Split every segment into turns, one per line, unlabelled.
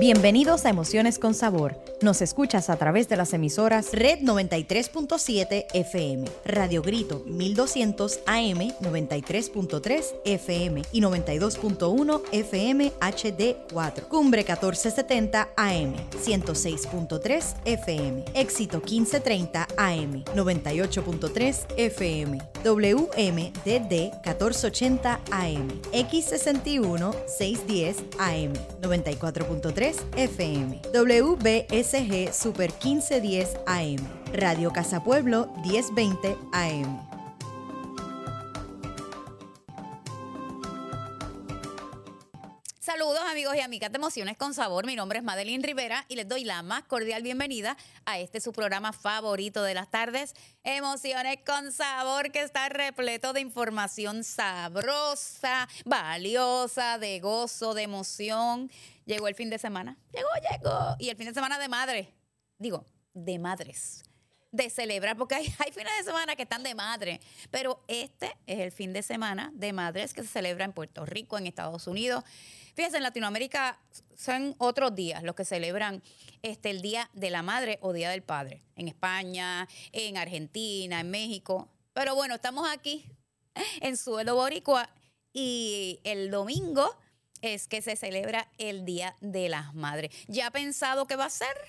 Bienvenidos a Emociones con Sabor. Nos escuchas a través de las emisoras Red 93.7 FM, Radio Grito 1200 AM 93.3 FM y 92.1 FM HD4, Cumbre 1470 AM 106.3 FM, Éxito 1530 AM 98.3 FM, WMDD 1480 AM, X61 610 AM 94.3 FM, WBSG Super 1510 AM, Radio Casa Pueblo 1020 AM.
Saludos amigos y amigas de Emociones con Sabor, mi nombre es Madeline Rivera y les doy la más cordial bienvenida a su programa favorito de las tardes, Emociones con Sabor, que está repleto de información sabrosa, valiosa, de gozo, de emoción. Llegó el fin de semana, llegó, y el fin de semana de madre, de madres, de celebrar, porque hay fines de semana que están de madre, pero este es el fin de semana de madres que se celebra en Puerto Rico, en Estados Unidos. Fíjense, en Latinoamérica son otros días los que celebran el Día de la Madre o Día del Padre. En España, en Argentina, en México. Pero bueno, estamos aquí en suelo boricua y el domingo es que se celebra el Día de las Madres. ¿Ya ha pensado qué va a ser?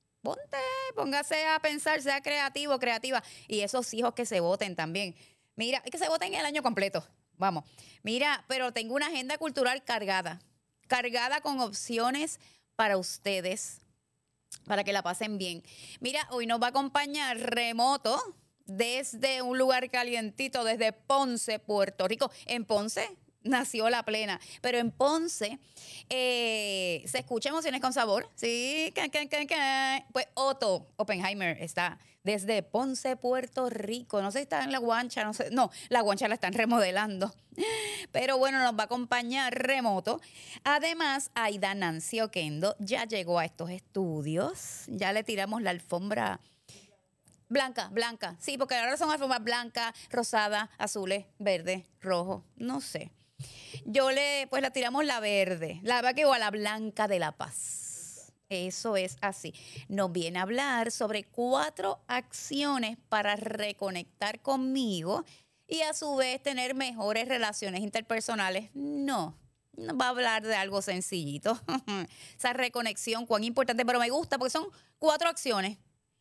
Póngase a pensar, sea creativo, creativa. Y esos hijos que se voten también. Mira, que se voten el año completo. Vamos. Mira, pero tengo una agenda cultural cargada con opciones para ustedes, para que la pasen bien. Mira, hoy nos va a acompañar remoto desde un lugar calientito, desde Ponce, Puerto Rico. En Ponce nació La Plena, pero en Ponce se escucha Emociones con Sabor, ¿sí? Pues Otto Oppenheimer está desde Ponce, Puerto Rico. No sé si está en La Guancha, no sé. No, La Guancha la están remodelando. Pero bueno, nos va a acompañar remoto. Además, Aida Nancy Oquendo ya llegó a estos estudios. Ya le tiramos la alfombra blanca. Sí, porque ahora son alfombras blancas, rosadas, azules, verdes, rojo, no sé. Pues la tiramos la verde, o a la blanca de la paz. Eso es así. Nos viene a hablar sobre 4 acciones para reconectar conmigo y a su vez tener mejores relaciones interpersonales. No va a hablar de algo sencillito. Esa reconexión, cuán importante, pero me gusta porque son 4 acciones.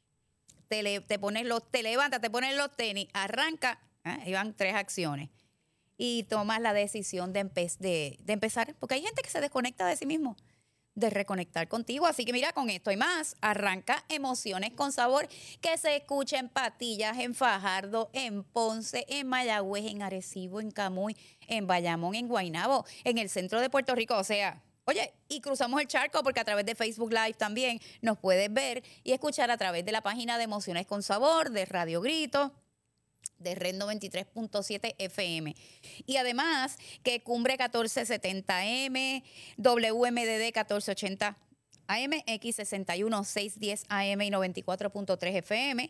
Te levantas, te pones los tenis, arranca, y van 3 acciones. Y tomas la decisión de empezar, porque hay gente que se desconecta de sí mismo, de reconectar contigo. Así que mira, con esto y más, arranca Emociones con Sabor, que se escucha en Patillas, en Fajardo, en Ponce, en Mayagüez, en Arecibo, en Camuy, en Bayamón, en Guaynabo, en el centro de Puerto Rico. O sea, oye, y cruzamos el charco porque a través de Facebook Live también nos puedes ver y escuchar a través de la página de Emociones con Sabor, de Radio Grito, de Red 93.7 FM. Y además que Cumbre 1470 M, WMDD 1480 AM, X61 610 AM y 94.3 FM,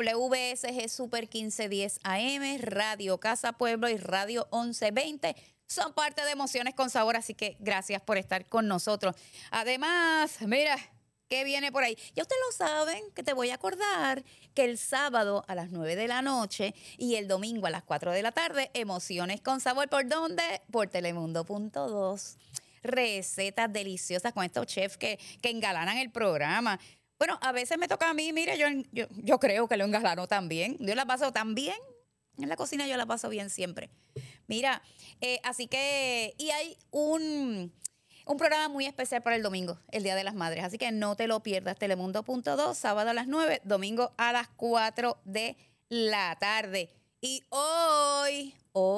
WBSG Super 1510 AM, Radio Casa Pueblo y Radio 1120. Son parte de Emociones con Sabor, así que gracias por estar con nosotros. Además, mira, ¿qué viene por ahí? Ya ustedes lo saben, que te voy a acordar que el sábado a las 9 de la noche y el domingo a las 4 de la tarde, Emociones con Sabor, ¿por dónde? Por Telemundo.2. Recetas deliciosas con estos chefs que engalanan el programa. Bueno, a veces me toca a mí, mire, yo creo que lo engalano también. Yo la paso tan bien. En la cocina yo la paso bien siempre. Mira, así que, y hay un programa muy especial para el domingo, el Día de las Madres. Así que no te lo pierdas. Telemundo.2, sábado a las 9, domingo a las 4 de la tarde. Y hoy,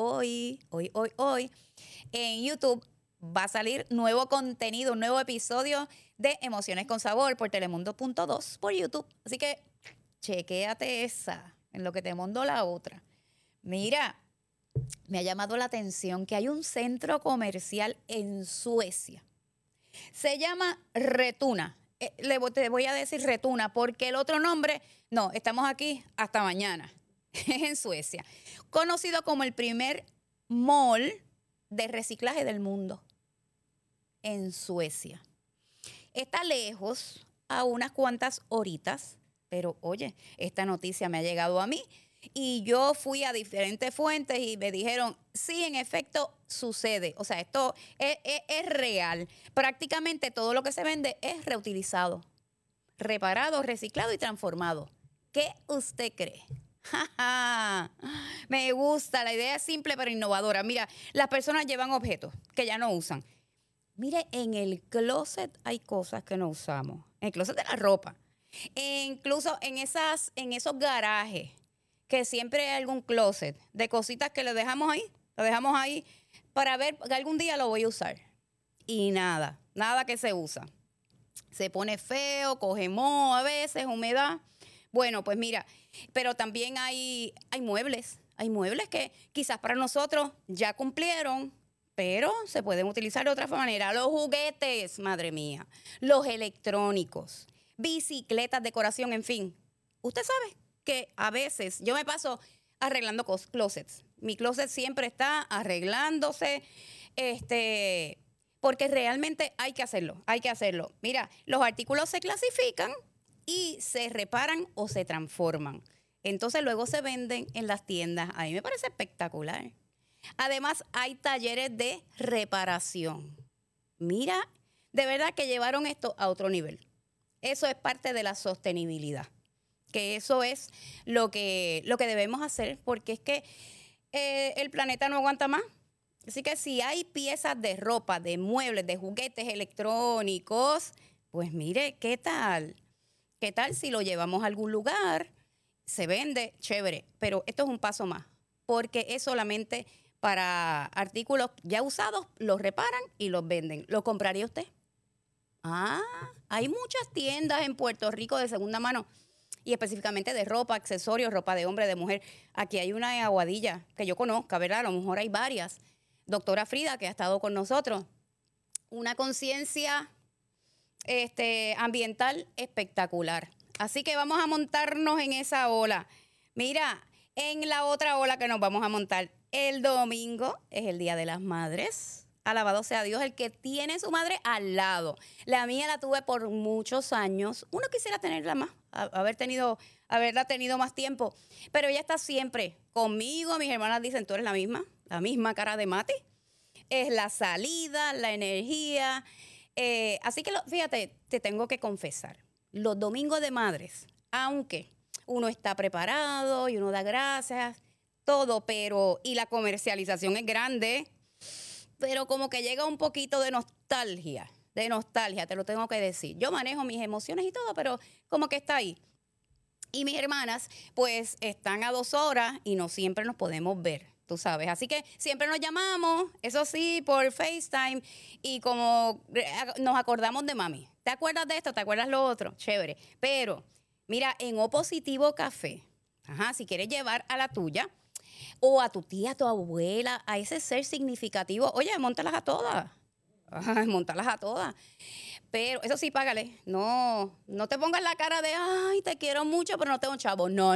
en YouTube va a salir nuevo contenido, un nuevo episodio de Emociones con Sabor por Telemundo.2 por YouTube. Así que chequéate esa, en lo que te mando la otra. Mira, me ha llamado la atención que hay un centro comercial en Suecia. Se llama Retuna. Te voy a decir Retuna porque el otro nombre, no, estamos aquí hasta mañana. Es en Suecia. Conocido como el primer mall de reciclaje del mundo. En Suecia. Está lejos, a unas cuantas horitas, pero oye, esta noticia me ha llegado a mí y yo fui a diferentes fuentes y me dijeron, sí, en efecto, sucede. O sea, esto es real. Prácticamente todo lo que se vende es reutilizado, reparado, reciclado y transformado. ¿Qué usted cree? Me gusta, la idea es simple pero innovadora. Mira, las personas llevan objetos que ya no usan. Mire, en el closet hay cosas que no usamos. En el closet de la ropa. E incluso en esos garajes, que siempre hay algún closet de cositas que le dejamos ahí para ver que algún día lo voy a usar. Y nada que se usa. Se pone feo, coge moho a veces, humedad. Bueno, pues mira, pero también hay muebles que quizás para nosotros ya cumplieron, pero se pueden utilizar de otra manera. Los juguetes, madre mía, los electrónicos, bicicletas, decoración, en fin. Usted sabe que a veces yo me paso arreglando closets. Mi closet siempre está arreglándose, porque realmente hay que hacerlo. Mira, los artículos se clasifican y se reparan o se transforman. Entonces luego se venden en las tiendas. A mí me parece espectacular. Además, hay talleres de reparación. Mira, de verdad que llevaron esto a otro nivel. Eso es parte de la sostenibilidad. Que eso es lo que debemos hacer, porque es que el planeta no aguanta más. Así que si hay piezas de ropa, de muebles, de juguetes electrónicos, pues mire, ¿qué tal? ¿Qué tal si lo llevamos a algún lugar? Se vende, chévere, pero esto es un paso más, porque es solamente para artículos ya usados, los reparan y los venden. ¿Lo compraría usted? Ah, hay muchas tiendas en Puerto Rico de segunda mano y específicamente de ropa, accesorios, ropa de hombre, de mujer. Aquí hay una en Aguadilla que yo conozca, ¿verdad? A lo mejor hay varias. Doctora Frida, que ha estado con nosotros. Una conciencia ambiental espectacular. Así que vamos a montarnos en esa ola. Mira, en la otra ola que nos vamos a montar, el domingo es el Día de las Madres. Alabado sea Dios, el que tiene su madre al lado. La mía la tuve por muchos años. Uno quisiera tenerla más, haberla tenido más tiempo. Pero ella está siempre conmigo. Mis hermanas dicen, tú eres la misma cara de mate. Es la salida, la energía. Así que fíjate, te tengo que confesar. Los domingos de madres, aunque uno está preparado y uno da gracias, todo, y la comercialización es grande, pero como que llega un poquito de nostalgia, te lo tengo que decir. Yo manejo mis emociones y todo, pero como que está ahí. Y mis hermanas, pues, están a 2 horas y no siempre nos podemos ver, tú sabes. Así que siempre nos llamamos, eso sí, por FaceTime, y como nos acordamos de mami. ¿Te acuerdas de esto? ¿Te acuerdas lo otro? Chévere. Pero, mira, en O Positivo Café, si quieres llevar a la tuya, o a tu tía, a tu abuela, a ese ser significativo, oye, móntalas a todas. Móntalas a todas. Pero eso sí, págale. No te pongas la cara de, ay, te quiero mucho, pero no tengo chavo. No.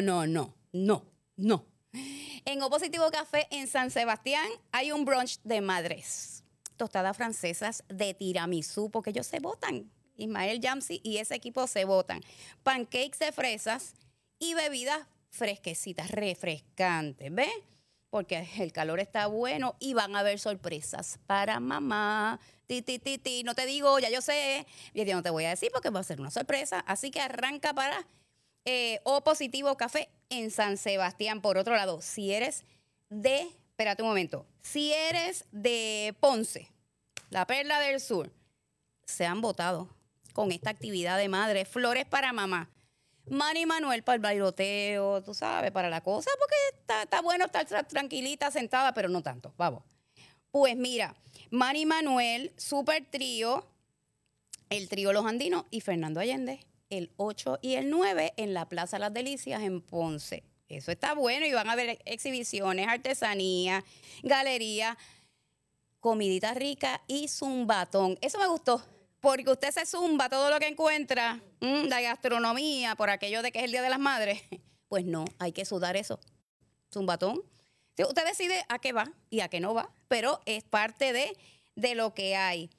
En O Positivo Café en San Sebastián hay un brunch de madres. Tostadas francesas de tiramisú, porque ellos se botan. Ismael Yamsi y ese equipo se botan. Pancakes de fresas y bebidas fresquecitas, refrescantes, ¿ves? Porque el calor está bueno y van a haber sorpresas para mamá. No te digo, ya yo sé, yo no te voy a decir porque va a ser una sorpresa. Así que arranca para O Positivo Café en San Sebastián. Por otro lado, espérate un momento, si eres de Ponce, la Perla del Sur, se han votado con esta actividad de madre, Flores para Mamá. Manny Manuel para el bailoteo, tú sabes, para la cosa, porque está bueno estar tranquilita, sentada, pero no tanto, vamos. Pues mira, Manny Manuel, Super Trío, el Trío Los Andinos y Fernando Allende, el 8 y el 9 en la Plaza Las Delicias en Ponce. Eso está bueno y van a haber exhibiciones, artesanía, galería, comidita rica y zumbatón. Eso me gustó. Porque usted se zumba todo lo que encuentra, la gastronomía, por aquello de que es el Día de las Madres. Pues no, hay que sudar eso. Zumbatón. Usted decide a qué va y a qué no va, pero es parte de lo que hay.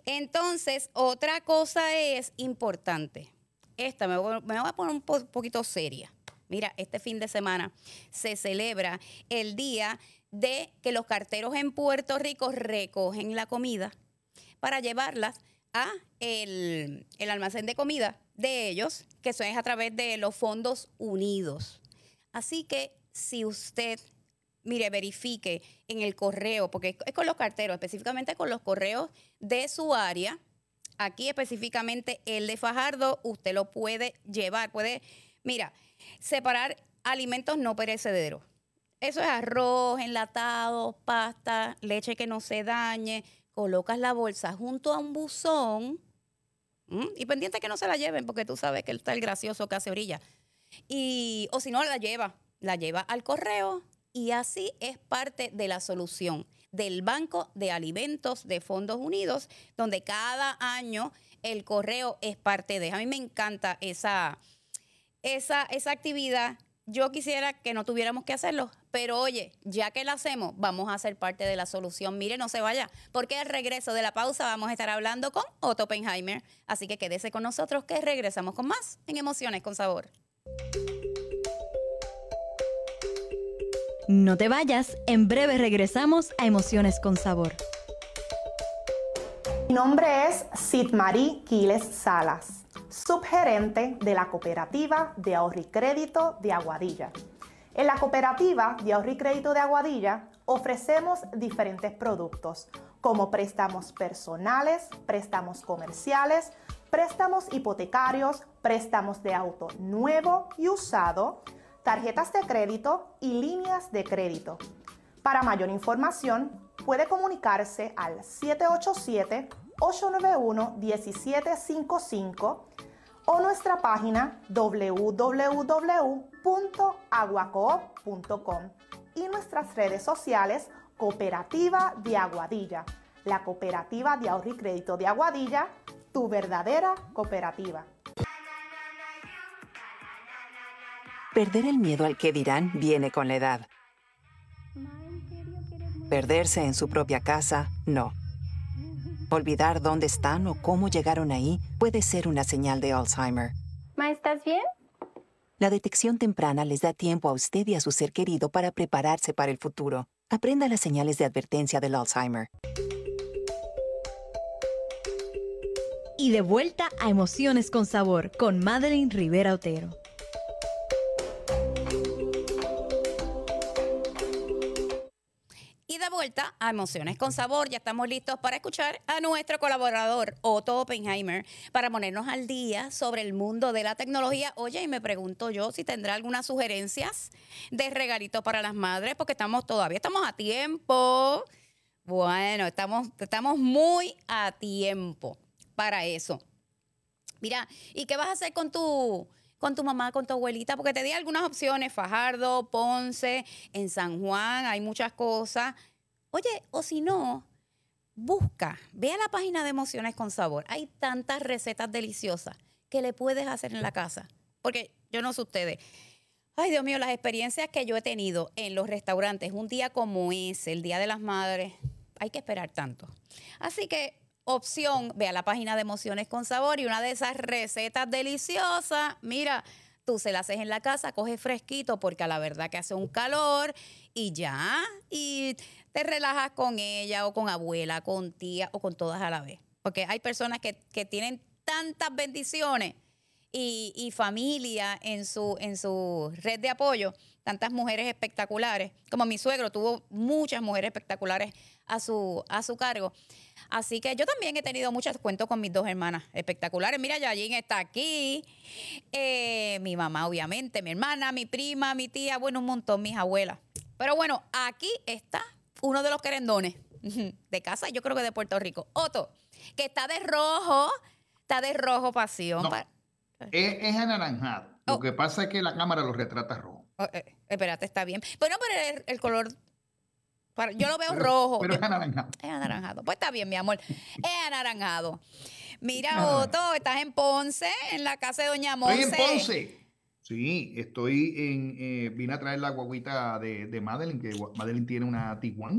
Entonces, otra cosa es importante. Me voy a poner un poquito seria. Mira, este fin de semana se celebra el día de que los carteros en Puerto Rico recogen la comida para llevarlas a el almacén de comida de ellos, que eso es a través de los Fondos Unidos. Así que si usted, mire, verifique en el correo, porque es con los carteros, específicamente con los correos de su área. Aquí específicamente el de Fajardo, usted lo puede llevar, mira, separar alimentos no perecederos. Eso es arroz, enlatado, pasta, leche que no se dañe. Colocas la bolsa junto a un buzón y pendiente que no se la lleven, porque tú sabes que está el gracioso que hace orilla. O si no, la lleva al correo, y así es parte de la solución del Banco de Alimentos de Fondos Unidos, donde cada año el correo es parte de. A mí me encanta esa actividad. Yo quisiera que no tuviéramos que hacerlo, pero oye, ya que la hacemos, vamos a ser parte de la solución. Mire, no se vaya, porque al regreso de la pausa vamos a estar hablando con Otto Oppenheimer. Así que quédese con nosotros, que regresamos con más en Emociones con Sabor.
No te vayas, en breve regresamos a Emociones con Sabor.
Mi nombre es Sidmarí Quiles Salas, subgerente de la Cooperativa de Ahorro y Crédito de Aguadilla. En la Cooperativa de Ahorro y Crédito de Aguadilla ofrecemos diferentes productos como préstamos personales, préstamos comerciales, préstamos hipotecarios, préstamos de auto nuevo y usado, tarjetas de crédito y líneas de crédito. Para mayor información, puede comunicarse al 787-891-1755 o nuestra página www.aguacoop.com y nuestras redes sociales Cooperativa de Aguadilla, la Cooperativa de Ahorro y Crédito de Aguadilla, tu verdadera cooperativa.
Perder el miedo al qué dirán viene con la edad. Perderse en su propia casa, no. Olvidar dónde están o cómo llegaron ahí puede ser una señal de Alzheimer.
Ma, ¿estás bien?
La detección temprana les da tiempo a usted y a su ser querido para prepararse para el futuro. Aprenda las señales de advertencia del Alzheimer.
Y de vuelta a Emociones con Sabor con Madeline Rivera Otero.
Y de vuelta a Emociones con Sabor, ya estamos listos para escuchar a nuestro colaborador Otto Oppenheimer para ponernos al día sobre el mundo de la tecnología. Oye, y me pregunto yo si tendrá algunas sugerencias de regalitos para las madres, porque todavía estamos a tiempo. Bueno, estamos muy a tiempo para eso. Mira, ¿y qué vas a hacer con tu mamá, con tu abuelita? Porque te di algunas opciones: Fajardo, Ponce, en San Juan, hay muchas cosas. Oye, o si no, ve a la página de Emociones con Sabor. Hay tantas recetas deliciosas que le puedes hacer en la casa. Porque yo no sé ustedes. Ay, Dios mío, las experiencias que yo he tenido en los restaurantes, un día como ese, el Día de las Madres, hay que esperar tanto. Así que, opción, ve a la página de Emociones con Sabor y una de esas recetas deliciosas, mira, tú se la haces en la casa, coge fresquito, porque a la verdad que hace un calor y te relajas con ella o con abuela, con tía o con todas a la vez. Porque hay personas que tienen tantas bendiciones y familia en su red de apoyo, tantas mujeres espectaculares, como mi suegro tuvo muchas mujeres espectaculares a su cargo. Así que yo también he tenido muchos cuentos con mis dos hermanas espectaculares. Mira, Yayin está aquí, mi mamá obviamente, mi hermana, mi prima, mi tía, bueno, un montón, mis abuelas. Pero bueno, aquí está uno de los querendones de casa, yo creo que de Puerto Rico, Otto, que está de rojo pasión.
No, es anaranjado. Lo que pasa es que la cámara lo retrata rojo.
Espérate, está bien. Bueno, pero el color... Yo lo veo rojo.
Pero es anaranjado.
Es anaranjado. Pues está bien, mi amor. Es anaranjado. Mira, Otto, estás en Ponce, en la casa de Doña Monse.
Estoy en Ponce. Sí, vine a traer la guaguita de Madeline, que Madeline tiene una Tiguan.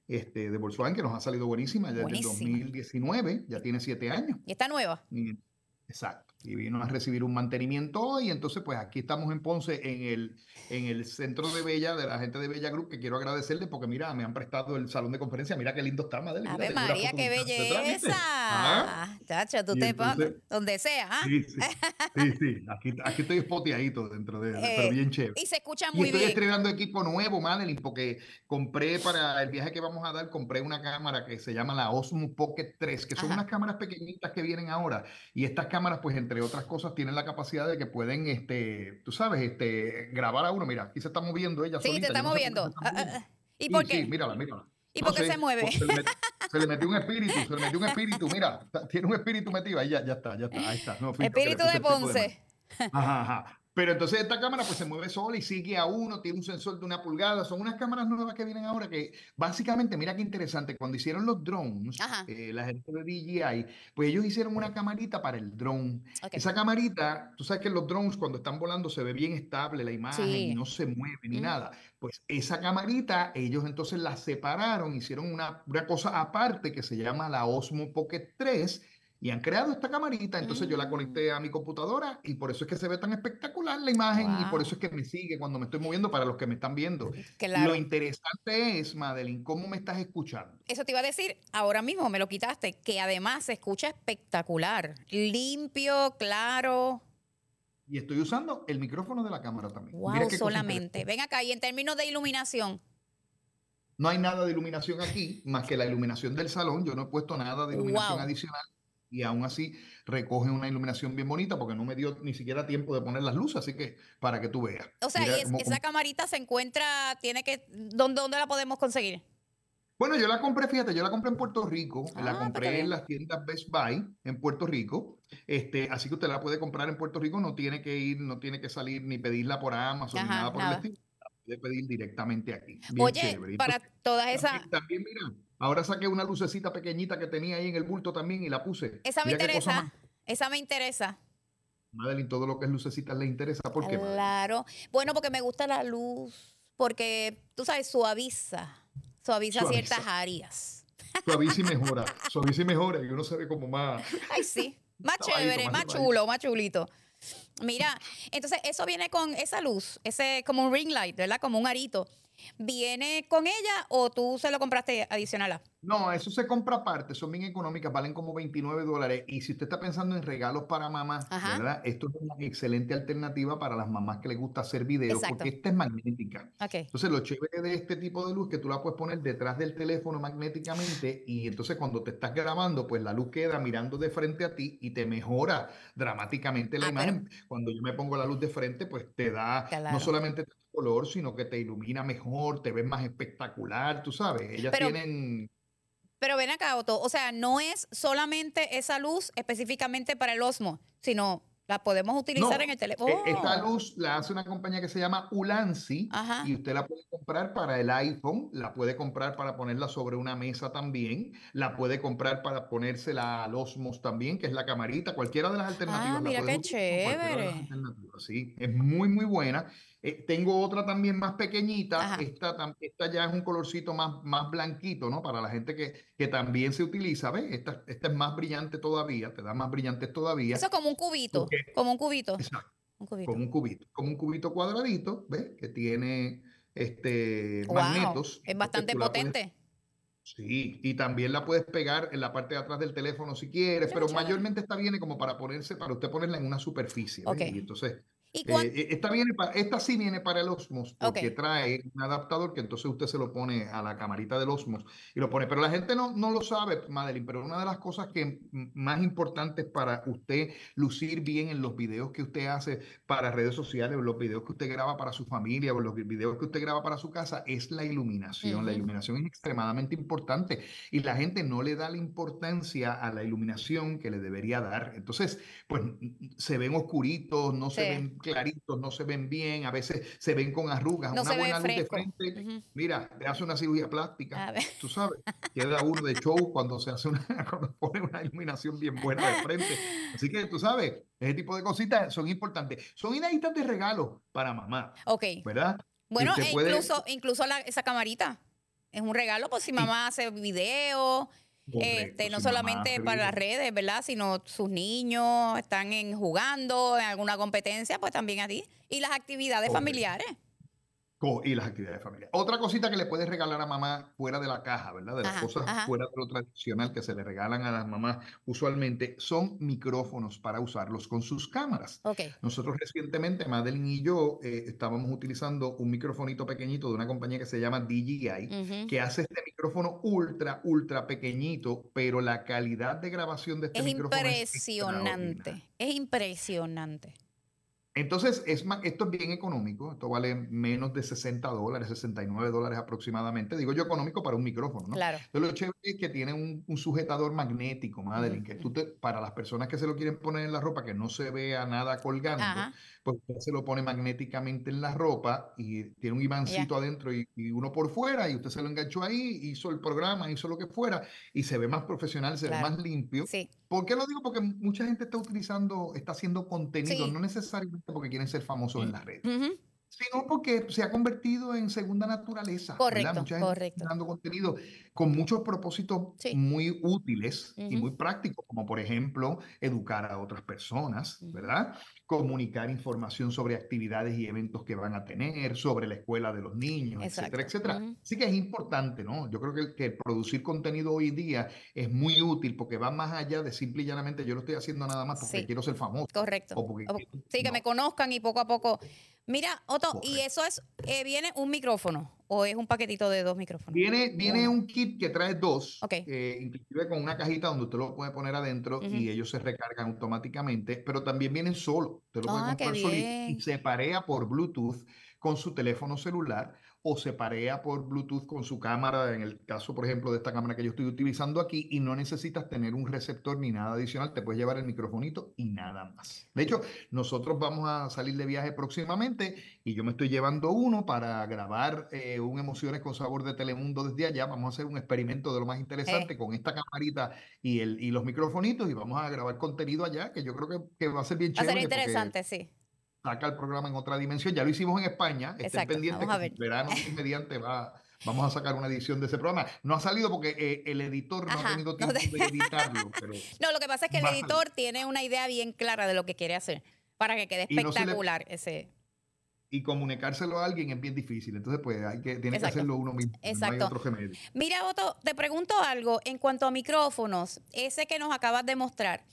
de Volkswagen, que nos ha salido buenísima ya desde el
Buenísima.
2019, ya tiene 7 años.
¿Y está nueva?
Y- exacto. Y vino a recibir un mantenimiento hoy. Entonces, pues aquí estamos en Ponce, en el centro de Bella, de la gente de Bella Group, que quiero agradecerle porque, mira, me han prestado el salón de conferencia. Mira qué lindo está, Madeleine.
Ave
Mira, tengo la
María,
foto
qué
detrás, ¿viste? Ah,
belleza. Chacho, tú
y
te pones
entonces,
donde sea, ¿ah?
sí, sí, sí, sí. Aquí estoy espoteadito dentro pero bien chévere.
Y se escucha
Y
muy
estoy
bien.
estrenando equipo nuevo, Madeline, porque compré para el viaje que vamos a dar, compré una cámara que se llama la Osmo Pocket 3, que son
Ajá.
unas cámaras pequeñitas que vienen ahora. Y estas cámaras, pues, entre otras cosas, tienen la capacidad de que pueden, tú sabes, grabar a uno. Mira, aquí se está moviendo ella
Sí, te
solita.
está
Yo no sé por qué se
moviendo.
está moviendo.
¿Y
Sí,
por
sí,
qué?
mírala, mírala.
¿Y
No
por qué se
sé,
mueve?
se le metió un espíritu, se le metió un espíritu, mira, tiene un espíritu metido, ahí ya está, ahí está. No fui yo que le
Espíritu
puse
de
el tipo de mano.
Ponce.
Ajá, ajá. Pero entonces esta cámara pues se mueve sola y sigue a uno, tiene un sensor de 1 pulgada. Son unas cámaras nuevas que vienen ahora que básicamente, mira qué interesante, cuando hicieron los drones,
Ajá.
la gente de DJI, pues ellos hicieron una camarita para el drone.
Ok.
Esa camarita, tú sabes que los drones cuando están volando se ve bien estable la imagen y
Sí.
no se mueve ni
Ujú.
nada. Pues esa camarita, ellos entonces la separaron, hicieron una cosa aparte que se llama la Osmo Pocket 3 y han creado esta camarita. Entonces yo la
Mm,
conecté a mi computadora y por eso es que se ve tan espectacular la imagen y por eso
wow.
es que me sigue cuando me estoy moviendo para los que me están viendo. Lo
Claro.
interesante es, Madeline, cómo me estás escuchando.
Eso te iba a decir, ahora mismo me lo quitaste, que además se escucha espectacular. Limpio, claro.
Y estoy usando el micrófono de la cámara también. Mira
Wow,
qué cosa
solamente.
interesante.
Ven acá, y en términos de iluminación.
No hay nada de iluminación aquí, más que la iluminación del salón. Yo no he puesto nada de iluminación
Wow.
adicional y aún así recoge una iluminación bien bonita porque no me dio ni siquiera tiempo de poner las luces, así que para que tú veas.
O sea, y
Mira cómo,
esa camarita se encuentra, tiene que, ¿dónde la podemos conseguir?
Bueno, yo la compré, fíjate, yo la compré en Puerto Rico, la
Ah, pues qué
compré en
bien.
las tiendas Best Buy en Puerto Rico, así que usted la puede comprar en Puerto Rico, no tiene que ir, no tiene que salir ni pedirla por Amazon ni
Ajá,
nada por el
nada.
estilo, la puede pedir directamente aquí, bien
Oye,
chévere.
para
Entonces,
todas esas,
también, mira, ahora saqué una lucecita pequeñita que tenía ahí en el bulto también y la puse.
esa me
Mira qué cosa más.
interesa, esa me interesa.
Madeline, todo lo que es lucecitas le interesa, ¿por qué, Madeline?
Claro. Bueno, porque me gusta la luz, porque, tú sabes, suaviza ciertas
Suaviza,
áreas.
suaviza y mejora, y uno se ve como más
Ay, sí. Más
lavadito,
chévere,
más
más
lavadito.
chulo, más chulito. Mira, entonces eso viene con esa luz, ese como un ring light, ¿verdad? Como un arito. ¿Viene con ella o tú se lo compraste adicional?
No, eso se compra aparte, son bien económicas, valen como $29. Y si usted está pensando en regalos para mamá,
Ajá,
¿verdad? Esto es una excelente alternativa para las mamás que les gusta hacer videos, porque
exacto.
esta es magnética.
Ok.
Entonces, lo chévere de este tipo de luz que tú la puedes poner detrás del teléfono magnéticamente y entonces cuando te estás grabando, pues la luz queda mirando de frente a ti y te mejora dramáticamente la
Ah, pero,
imagen. Cuando yo me pongo la luz de frente, pues te da no
claro.
solamente color, sino que te ilumina mejor, te ves más espectacular, tú sabes. Ellas
Pero,
tienen...
pero ven acá, Otto. O sea, no es solamente esa luz específicamente para el Osmo, sino la podemos utilizar en
No,
el teléfono.
esta
Oh,
luz la hace una compañía que se llama Ulanzi y
ajá.
usted la puede comprar para el iPhone, la puede comprar para ponerla sobre una mesa también, la puede comprar para ponérsela al Osmos también, que es la camarita, cualquiera de las
Ah,
alternativas la
mira
puedes
qué
utilizar con cualquiera de las
chévere.
alternativas, sí, es muy muy buena. Tengo otra también más pequeñita,
Ajá.
esta ya es un colorcito más blanquito, ¿no? Para la gente que también se utiliza, ¿ves? Esta es más brillante todavía, te da más brillantes todavía.
Eso es como un cubito,
Porque,
como un cubito,
exacto,
un cubito.
como un cubito cuadradito, ¿ves? Que tiene
Wow,
magnetos.
es
Entonces
bastante
tú la puedes,
potente.
sí, y también la puedes pegar en la parte de atrás del teléfono si quieres,
Mira qué
pero
chévere.
mayormente esta viene como para ponerse, para usted ponerla en una superficie,
Ok.
¿ves? Y entonces,
¿Y cuánto?
esta sí viene para el Osmos
Ok.
porque trae un adaptador que entonces usted se lo pone a la camarita del Osmos y lo pone, pero la gente no lo sabe, Madeline, pero una de las cosas que más importantes para usted lucir bien en los videos que usted hace para redes sociales, o los videos que usted graba para su familia, o los videos que usted graba para su casa, es la iluminación. La
Ujú.
iluminación es extremadamente importante y la gente no le da la importancia a la iluminación que le debería dar. Entonces, pues se ven oscuritos, no se
Sí.
ven claritos, no se ven bien, a veces se ven con arrugas.
No
Una
se ve
buena luz de
fresco.
frente,
Ujú.
mira, te hace una cirugía plástica,
A ver.
tú sabes, queda uno de show cuando se hace cuando pone una iluminación bien buena de frente. Así que tú sabes, ese tipo de cositas son importantes. Son ideitas de regalo para mamá,
Ok.
¿verdad? Que
Bueno,
usted
e
puede,
incluso esa camarita. Es un regalo por si mamá hace video,
Correcto,
no
si mamá
solamente
hace
para las
video.
redes, ¿verdad? Sino sus niños están jugando en alguna competencia, pues también a ti. Y las actividades
Correcto.
familiares.
Y las actividades familiares. Otra cosita que le puedes regalar a mamá fuera de la caja, ¿verdad? De las
Ajá,
cosas
ajá.
fuera de lo tradicional que se le regalan a las mamás usualmente son micrófonos para usarlos con sus cámaras.
Ok.
Nosotros recientemente, Madeline y yo, estábamos utilizando un microfonito pequeñito de una compañía que se llama DJI,
Ujú.
que hace este micrófono ultra pequeñito, pero la calidad de grabación de este
Es
micrófono es extraordinaria.
impresionante. Es impresionante.
Entonces, esto es bien económico, esto vale menos de $60, $69 aproximadamente. Digo yo económico para un micrófono, ¿no?
Claro.
Entonces, lo chévere es que tiene un sujetador magnético, Madeline, que para las personas que se lo quieren poner en la ropa, que no se vea nada colgando,
Ajá.
pues usted se lo pone magnéticamente en la ropa y tiene un
Ya.
imancito adentro y uno por fuera y usted se lo enganchó ahí, hizo el programa, hizo lo que fuera y se ve más profesional, se ve
Claro.
más limpio.
Sí.
¿Por qué lo digo? Porque mucha gente está haciendo contenido,
Sí.
no necesariamente porque quieren ser famosos en las redes,
Ujú.
sino porque se ha convertido en segunda naturaleza, ¿verdad?
Correcto,
Mucha gente está
correcto.
dando contenido con muchos propósitos
Sí.
muy útiles y
Ujú.
muy prácticos, como por ejemplo educar a otras personas, ¿verdad? Comunicar información sobre actividades y eventos que van a tener, sobre la escuela de los niños, etcétera,
Exacto.
etcétera.
Ujú.
Así que es importante, ¿no? Yo creo que producir contenido hoy día es muy útil porque va más allá de simple y llanamente yo lo estoy haciendo nada más porque
Sí.
quiero ser famoso
Correcto.
o porque
Sí, que me
no.
conozcan y poco a poco. Mira, Otto, ¿y
Correcto.
eso es, viene un micrófono o es un paquetito de 2 micrófonos?
Viene
Uno.
un kit que trae dos,
Ok.
inclusive con una cajita donde usted lo puede poner adentro
Ujú.
y ellos se recargan automáticamente, pero también vienen solo. Usted lo puede
Ah, qué
comprar solito y
bien.
se parea por Bluetooth con su teléfono celular o se parea por Bluetooth con su cámara, en el caso, por ejemplo, de esta cámara que yo estoy utilizando aquí, y no necesitas tener un receptor ni nada adicional, te puedes llevar el microfonito y nada más. De hecho, nosotros vamos a salir de viaje próximamente y yo me estoy llevando uno para grabar un Emociones con Sabor de Telemundo desde allá. Vamos a hacer un experimento de lo más interesante con esta camarita y los microfonitos y vamos a grabar contenido allá, que yo creo que va a ser bien
Va a ser
chévere porque
interesante, sí.
saca el programa en otra dimensión. Ya lo hicimos en España, estén
Exacto.
pendientes
Vamos a
que
ver.
en verano, Dios mediante, vamos a sacar una edición de ese programa. No ha salido porque el editor no ha
Ajá.
tenido
No,
tiempo de editarlo, pero
no, lo que pasa es que el
va a salir.
editor tiene una idea bien clara de lo que quiere hacer para que quede
Y no se le
espectacular ese.
y comunicárselo a alguien es bien difícil. Entonces, pues tiene que
Exacto.
hacerlo uno mismo. No hay
Exacto.
otro remedio.
Mira, Otto, te pregunto algo. En cuanto a micrófonos, ese que nos acabas de mostrar,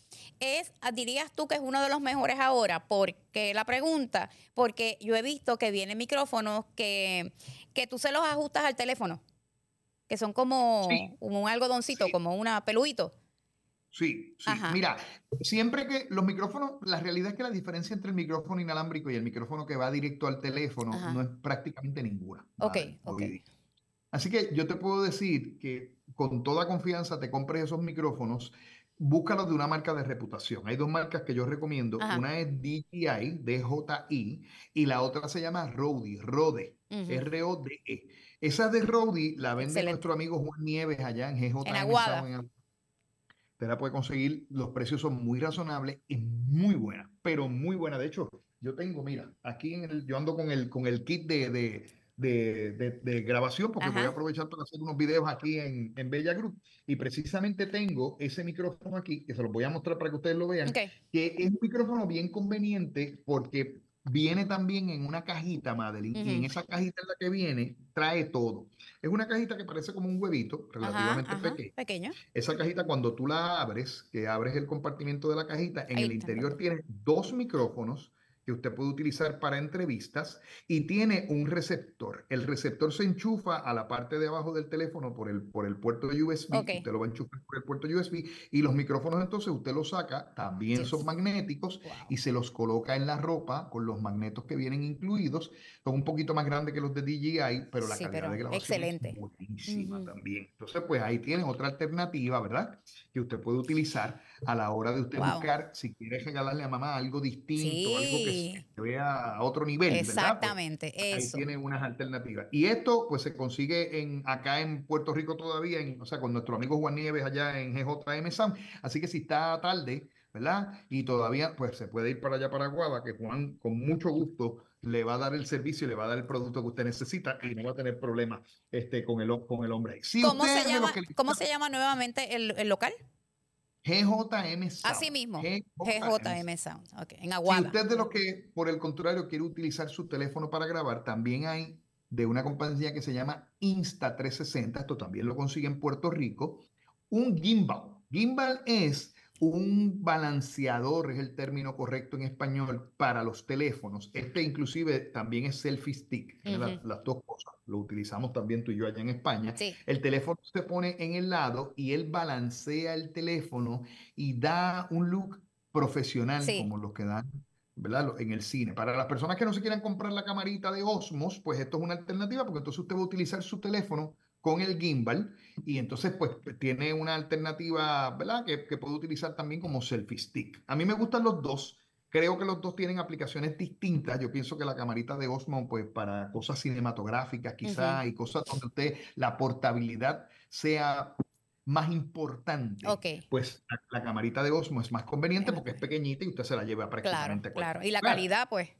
¿dirías tú que es uno de los mejores ahora? Porque la pregunta, porque yo he visto que vienen micrófonos que tú se los ajustas al teléfono, que son
Sí,
como un algodoncito,
sí.
como una peludito.
Sí, sí.
Ajá.
Mira, siempre que los micrófonos, la realidad es que la diferencia entre el micrófono inalámbrico y el micrófono que va directo al teléfono no
Ajá.
es prácticamente ninguna,
Ok,
Madeleine,
ok.
hoy día. Así que yo te puedo decir que con toda confianza te compres esos micrófonos, búscalos de una marca de reputación. Hay dos marcas que yo recomiendo.
Ajá.
Una es DJI, DJI, y la otra se llama Rode,
Ujú.
Rode. Esa de Rode la vende
Excelente.
nuestro amigo Juan Nieves allá en
En
GJM
Aguada.
Sound en usted la puede conseguir, los precios son muy razonables y muy buena, pero muy buena. De hecho, yo tengo, mira, aquí yo ando con el kit de grabación porque voy a
Ajá.
aprovechar para hacer unos videos aquí en Bella Group y precisamente tengo ese micrófono aquí, que se los voy a mostrar para que ustedes lo vean,
Ok.
que es un micrófono bien conveniente porque viene también en una cajita, Madeline, y en
Ujú.
esa cajita en la que viene trae todo. Es una cajita que parece como un huevito,
Ajá,
relativamente
ajá.
pequeño.
Pequeño.
Esa cajita, cuando tú la abres, que abres el compartimiento de la cajita, en
Ahí
el
está.
interior tiene dos micrófonos que usted puede utilizar para entrevistas y tiene un receptor. El receptor se enchufa a la parte de abajo del teléfono por el puerto de USB.
Ok.
Usted lo va a enchufar por el puerto USB y los micrófonos entonces usted los saca, también son
Dios.
magnéticos
Wow.
y se los coloca en la ropa con los magnetos que vienen incluidos. Son un poquito más grandes que los de DJI, pero la
Sí,
calidad
pero
de grabación es
excelente.
buenísima
Ujú.
también. Entonces, pues ahí tienen otra alternativa, ¿verdad? Que usted puede utilizar a la hora de usted
Wow.
buscar, si quiere regalarle a mamá algo distinto, algo que se
Sí,
vea a otro nivel, ¿verdad? Pues
exactamente,
ahí
eso.
tiene unas alternativas. Y esto, pues se consigue acá en Puerto Rico todavía, o sea, con nuestro amigo Juan Nieves allá en GJM Sound. Así que si está tarde, ¿verdad? Y todavía, pues se puede ir para allá para Aguada, que Juan con mucho gusto le va a dar el servicio y le va a dar el producto que usted necesita y no va a tener problemas con el hombre ahí. Si
¿Cómo
usted
se
es de los
llama,
que le
cómo
gusta
se llama nuevamente el local?
GJM Sound.
Así mismo,
GJM
GJM Sound, ok, en
Si
Aguada.
usted es de los que, por el contrario, quiere utilizar su teléfono para grabar, también hay de una compañía que se llama Insta360, esto también lo consigue en Puerto Rico, un gimbal. Gimbal es un balanceador, es el término correcto en español, para los teléfonos. Este inclusive también es selfie stick, las dos cosas. Lo utilizamos también tú y yo allá en España.
Sí.
El teléfono se pone en el lado y él balancea el teléfono y da un look profesional,
Sí.
como los que dan, ¿verdad? En el cine. Para las personas que no se quieran comprar la camarita de Osmos, pues esto es una alternativa, porque entonces usted va a utilizar su teléfono con el gimbal y entonces pues tiene una alternativa, ¿verdad? Que puede utilizar también como selfie stick. A mí me gustan los dos. Creo que los dos tienen aplicaciones distintas. Yo pienso que la camarita de Osmo, pues para cosas cinematográficas quizá y cosas donde usted la portabilidad sea más importante, pues la camarita de Osmo es más conveniente porque es pequeñita y usted se la lleva prácticamente
Claro. Y la calidad, pues.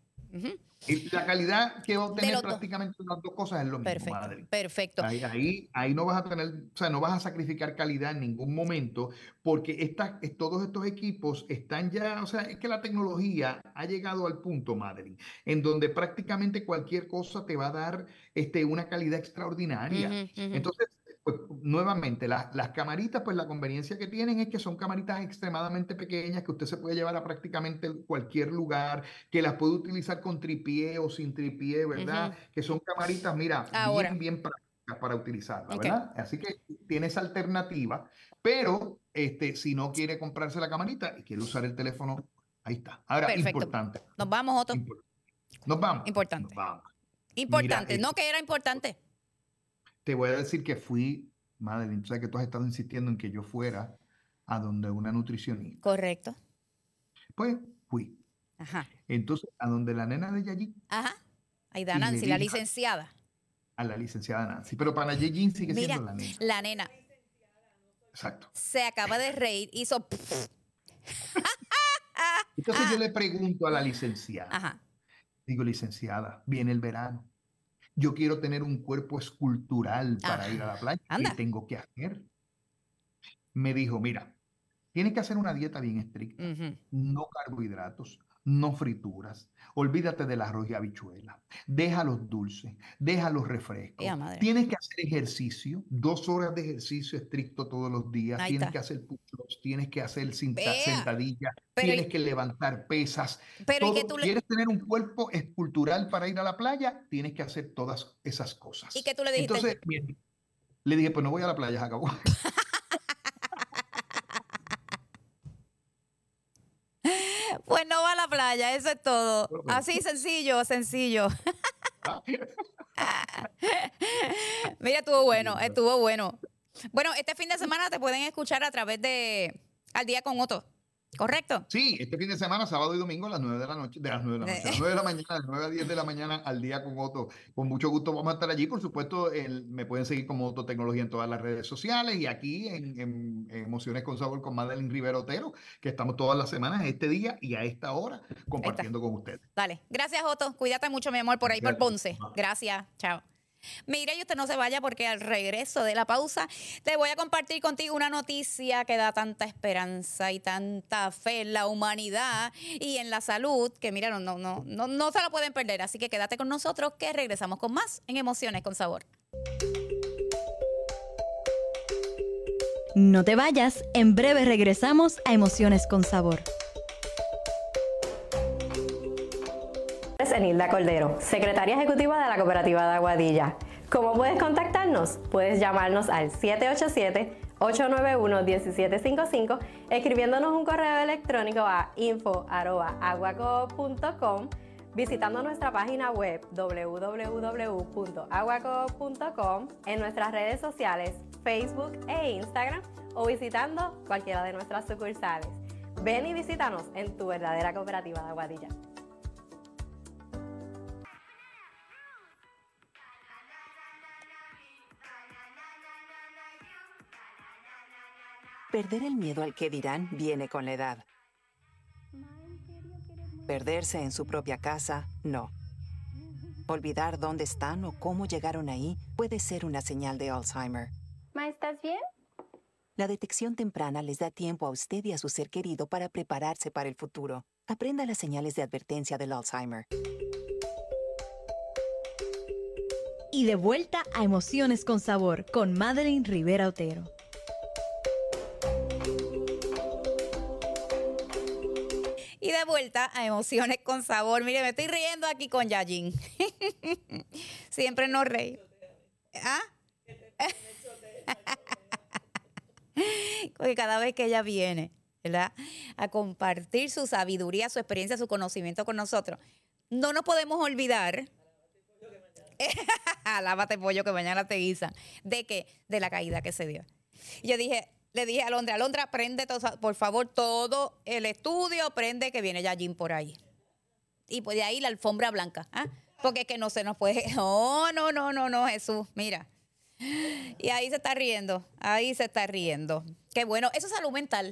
Y la calidad que va a obtener prácticamente las dos cosas es lo mismo, Madeline.
Perfecto.
Ahí no vas a tener, o sea, no vas a sacrificar calidad en ningún momento, porque todos estos equipos están ya, o sea, es que la tecnología ha llegado al punto, Madeline, en donde prácticamente cualquier cosa te va a dar una calidad extraordinaria. Entonces, pues, nuevamente, las camaritas, pues la conveniencia que tienen es que son camaritas extremadamente pequeñas que usted se puede llevar a prácticamente cualquier lugar, que las puede utilizar con tripié o sin tripié, ¿verdad? Que son camaritas, mira, bien prácticas para utilizarla, ¿verdad? Así que tiene esa alternativa, pero si no quiere comprarse la camarita y quiere usar el teléfono, ahí está. Ahora, importante.
Nos vamos, Otto.
Nos vamos.
Importante.
Nos vamos.
Importante,
Mira,
no que era importante.
Te voy a decir que fui, Madeline, tú sabes que tú has estado insistiendo en que yo fuera a donde una nutricionista.
Correcto.
Pues fui.
Ajá.
Entonces, a donde la nena de Yayi.
Ajá. Ahí da Nancy, la licenciada.
A la licenciada Nancy. Pero para Yayi sigue siendo la nena.
La nena.
Exacto.
Se acaba de reír, hizo...
Entonces yo le pregunto a la licenciada.
Ajá.
Digo, licenciada, viene el verano. Yo quiero tener un cuerpo escultural para ir a la playa. ¿Qué tengo que hacer? Me dijo, mira, tienes que hacer una dieta bien estricta. No carbohidratos, no frituras. Olvídate del arroz y habichuela. Deja los dulces, deja los refrescos. Tienes que hacer ejercicio, 2 horas de ejercicio estricto todos los días. Tienes que hacer push-ups, tienes que hacer sentadillas, tienes que levantar pesas. ¿Quieres tener un cuerpo escultural para ir a la playa? Tienes que hacer todas esas cosas.
¿Y qué tú le dijiste?
Entonces, le dije, pues no voy a la playa, se acabó.
Pues no va a la playa, eso es todo. Así sencillo. Mira, estuvo bueno. Bueno, este fin de semana te pueden escuchar a través de Al Día con Otto, ¿correcto?
Sí, este fin de semana, sábado y domingo a las 9 de la noche, a las 9 de la mañana, de 9 a 10 de la mañana, Al Día con Otto. Con mucho gusto vamos a estar allí. Por supuesto, me pueden seguir como Otto Tecnología en todas las redes sociales y aquí en Emociones con Sabor con Madeline Rivera Otero, que estamos todas las semanas, este día y a esta hora, compartiendo con ustedes.
Dale. Gracias, Otto. Cuídate mucho, mi amor, por ahí por Ponce. Gracias. Chao. Mire, y usted no se vaya porque al regreso de la pausa te voy a compartir contigo una noticia que da tanta esperanza y tanta fe en la humanidad y en la salud que mira, no se la pueden perder. Así que quédate con nosotros que regresamos con más en Emociones con Sabor.
No te vayas, en breve regresamos a Emociones con Sabor.
Enilda Cordero, secretaria ejecutiva de la Cooperativa de Aguadilla. ¿Cómo puedes contactarnos? Puedes llamarnos al 787-891-1755, escribiéndonos un correo electrónico a info@aguacoop.com, visitando nuestra página web www.aguacoop.com, en nuestras redes sociales Facebook e Instagram o visitando cualquiera de nuestras sucursales. Ven y visítanos en tu verdadera Cooperativa de Aguadilla.
Perder el miedo al que dirán viene con la edad. Perderse en su propia casa, no. Olvidar dónde están o cómo llegaron ahí puede ser una señal de Alzheimer.
Ma, ¿estás bien?
La detección temprana les da tiempo a usted y a su ser querido para prepararse para el futuro. Aprenda las señales de advertencia del Alzheimer.
Y de vuelta a Emociones con Sabor con Madeline Rivera Otero.
Y de vuelta a Emociones con Sabor. Mire, me estoy riendo aquí con Yayin. Siempre nos reímos. ¿Ah? Porque cada vez que ella viene, ¿verdad?, a compartir su sabiduría, su experiencia, su conocimiento con nosotros, no nos podemos olvidar, lávate pollo que mañana te guisa, de la caída que se dio. Yo le dije a Alondra, prende por favor todo el estudio, prende que viene Yayin por ahí. Y pues de ahí la alfombra blanca, ¿ah? Porque es que no se nos puede, no, Jesús, mira. Y ahí se está riendo. Qué bueno, eso es salud mental,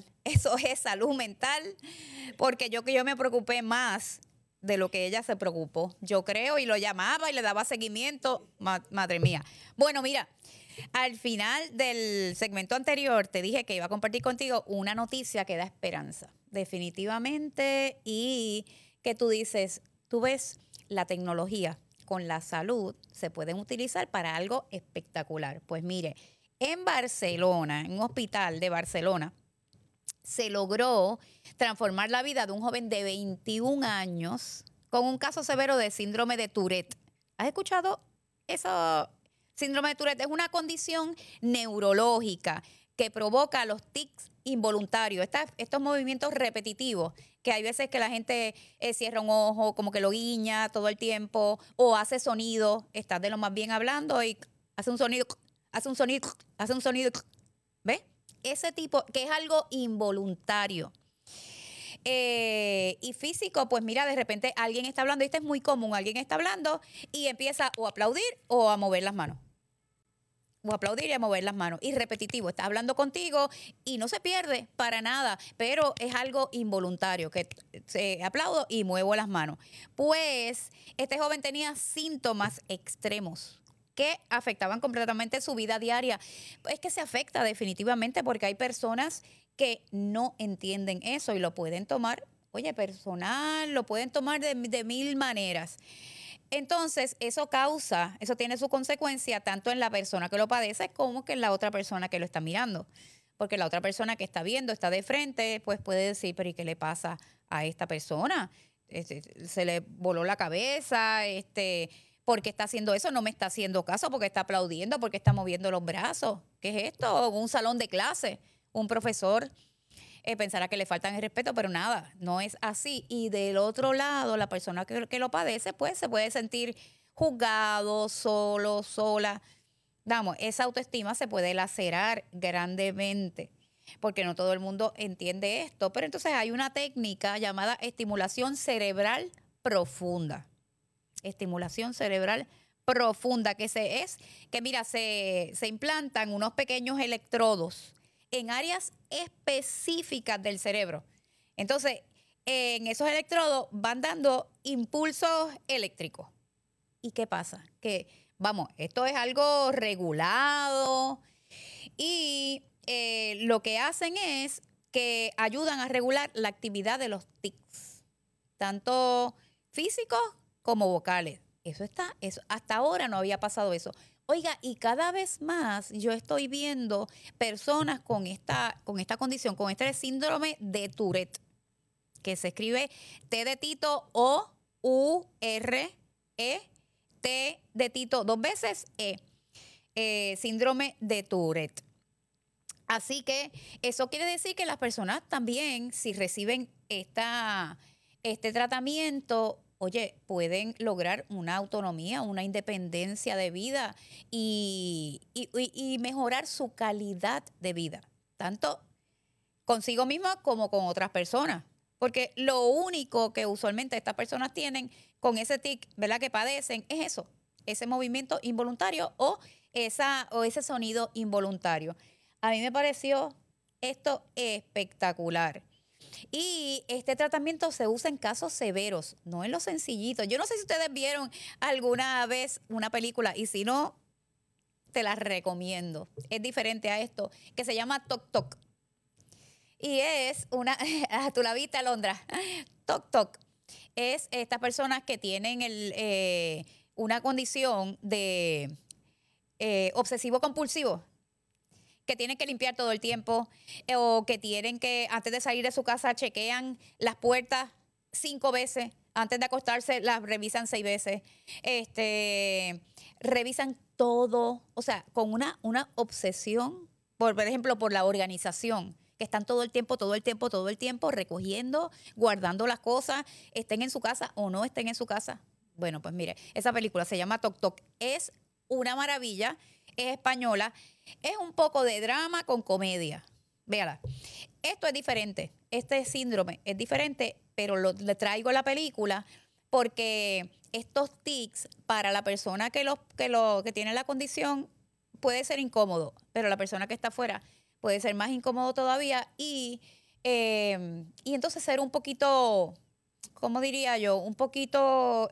porque yo me preocupé más de lo que ella se preocupó, yo creo, y lo llamaba y le daba seguimiento, madre mía. Bueno, mira, al final del segmento anterior te dije que iba a compartir contigo una noticia que da esperanza, definitivamente, y que tú dices, tú ves la tecnología con la salud se pueden utilizar para algo espectacular. Pues mire, en Barcelona, en un hospital de Barcelona, se logró transformar la vida de un joven de 21 años con un caso severo de síndrome de Tourette. ¿Has escuchado eso? Síndrome de Tourette es una condición neurológica que provoca los tics involuntarios, estos movimientos repetitivos, que hay veces que la gente cierra un ojo, como que lo guiña todo el tiempo, o hace sonido, estás de lo más bien hablando y hace un sonido, ¿ves? Ese tipo, que es algo involuntario. Y físico, pues mira, de repente alguien está hablando, y esto es muy común, alguien está hablando y empieza o a aplaudir o a mover las manos. Y repetitivo, está hablando contigo y no se pierde para nada, pero es algo involuntario, que se aplaudo y muevo las manos. Pues este joven tenía síntomas extremos que afectaban completamente su vida diaria. Es que se afecta definitivamente, porque hay personas que no entienden eso y lo pueden tomar, personal, lo pueden tomar de mil maneras. Entonces, eso tiene su consecuencia tanto en la persona que lo padece como que en la otra persona que lo está mirando. Porque la otra persona que está viendo, está de frente, pues puede decir, pero ¿y qué le pasa a esta persona? Se le voló la cabeza, ¿por qué está haciendo eso? No me está haciendo caso, porque está aplaudiendo, porque está moviendo los brazos. ¿Qué es esto? Un salón de clase, un profesor pensará que le faltan el respeto, pero nada, no es así. Y del otro lado, la persona que lo padece, pues se puede sentir juzgado, solo, sola. Esa autoestima se puede lacerar grandemente, porque no todo el mundo entiende esto. Pero entonces hay una técnica llamada estimulación cerebral profunda. Estimulación cerebral profunda, que se implantan unos pequeños electrodos en áreas específicas del cerebro. Entonces, en esos electrodos van dando impulsos eléctricos. ¿Y qué pasa? Que, esto es algo regulado y lo que hacen es que ayudan a regular la actividad de los tics, tanto físicos como vocales. Eso hasta ahora no había pasado eso. Oiga, y cada vez más yo estoy viendo personas con esta condición, con este síndrome de Tourette, que se escribe T de Tito, O-U-R-E, T de Tito, 2 veces E. Síndrome de Tourette. Así que eso quiere decir que las personas también, si reciben este tratamiento, pueden lograr una autonomía, una independencia de vida y mejorar su calidad de vida, tanto consigo misma como con otras personas. Porque lo único que usualmente estas personas tienen con ese tic, ¿verdad?, que padecen, es eso, ese movimiento involuntario o ese sonido involuntario. A mí me pareció esto espectacular. Y este tratamiento se usa en casos severos, no en los sencillitos. Yo no sé si ustedes vieron alguna vez una película, y si no, te la recomiendo. Es diferente a esto, que se llama Toc Toc. Y es una, tú la viste, Alondra, Toc Toc. Es estas personas que tienen una condición de obsesivo compulsivo, que tienen que limpiar todo el tiempo, o que tienen que, antes de salir de su casa, chequean las puertas 5 veces, antes de acostarse las revisan 6 veces, revisan todo, o sea, con una obsesión, por ejemplo, por la organización, que están todo el tiempo recogiendo, guardando las cosas, estén en su casa o no estén en su casa. Bueno, pues mire, esa película se llama Toc Toc, es una maravilla, es española, es un poco de drama con comedia. Véala. Esto es diferente, este síndrome es diferente, pero le traigo la película porque estos tics para la persona que tiene la condición puede ser incómodo, pero la persona que está afuera puede ser más incómodo todavía y entonces ser un poquito, ¿cómo diría yo? Un poquito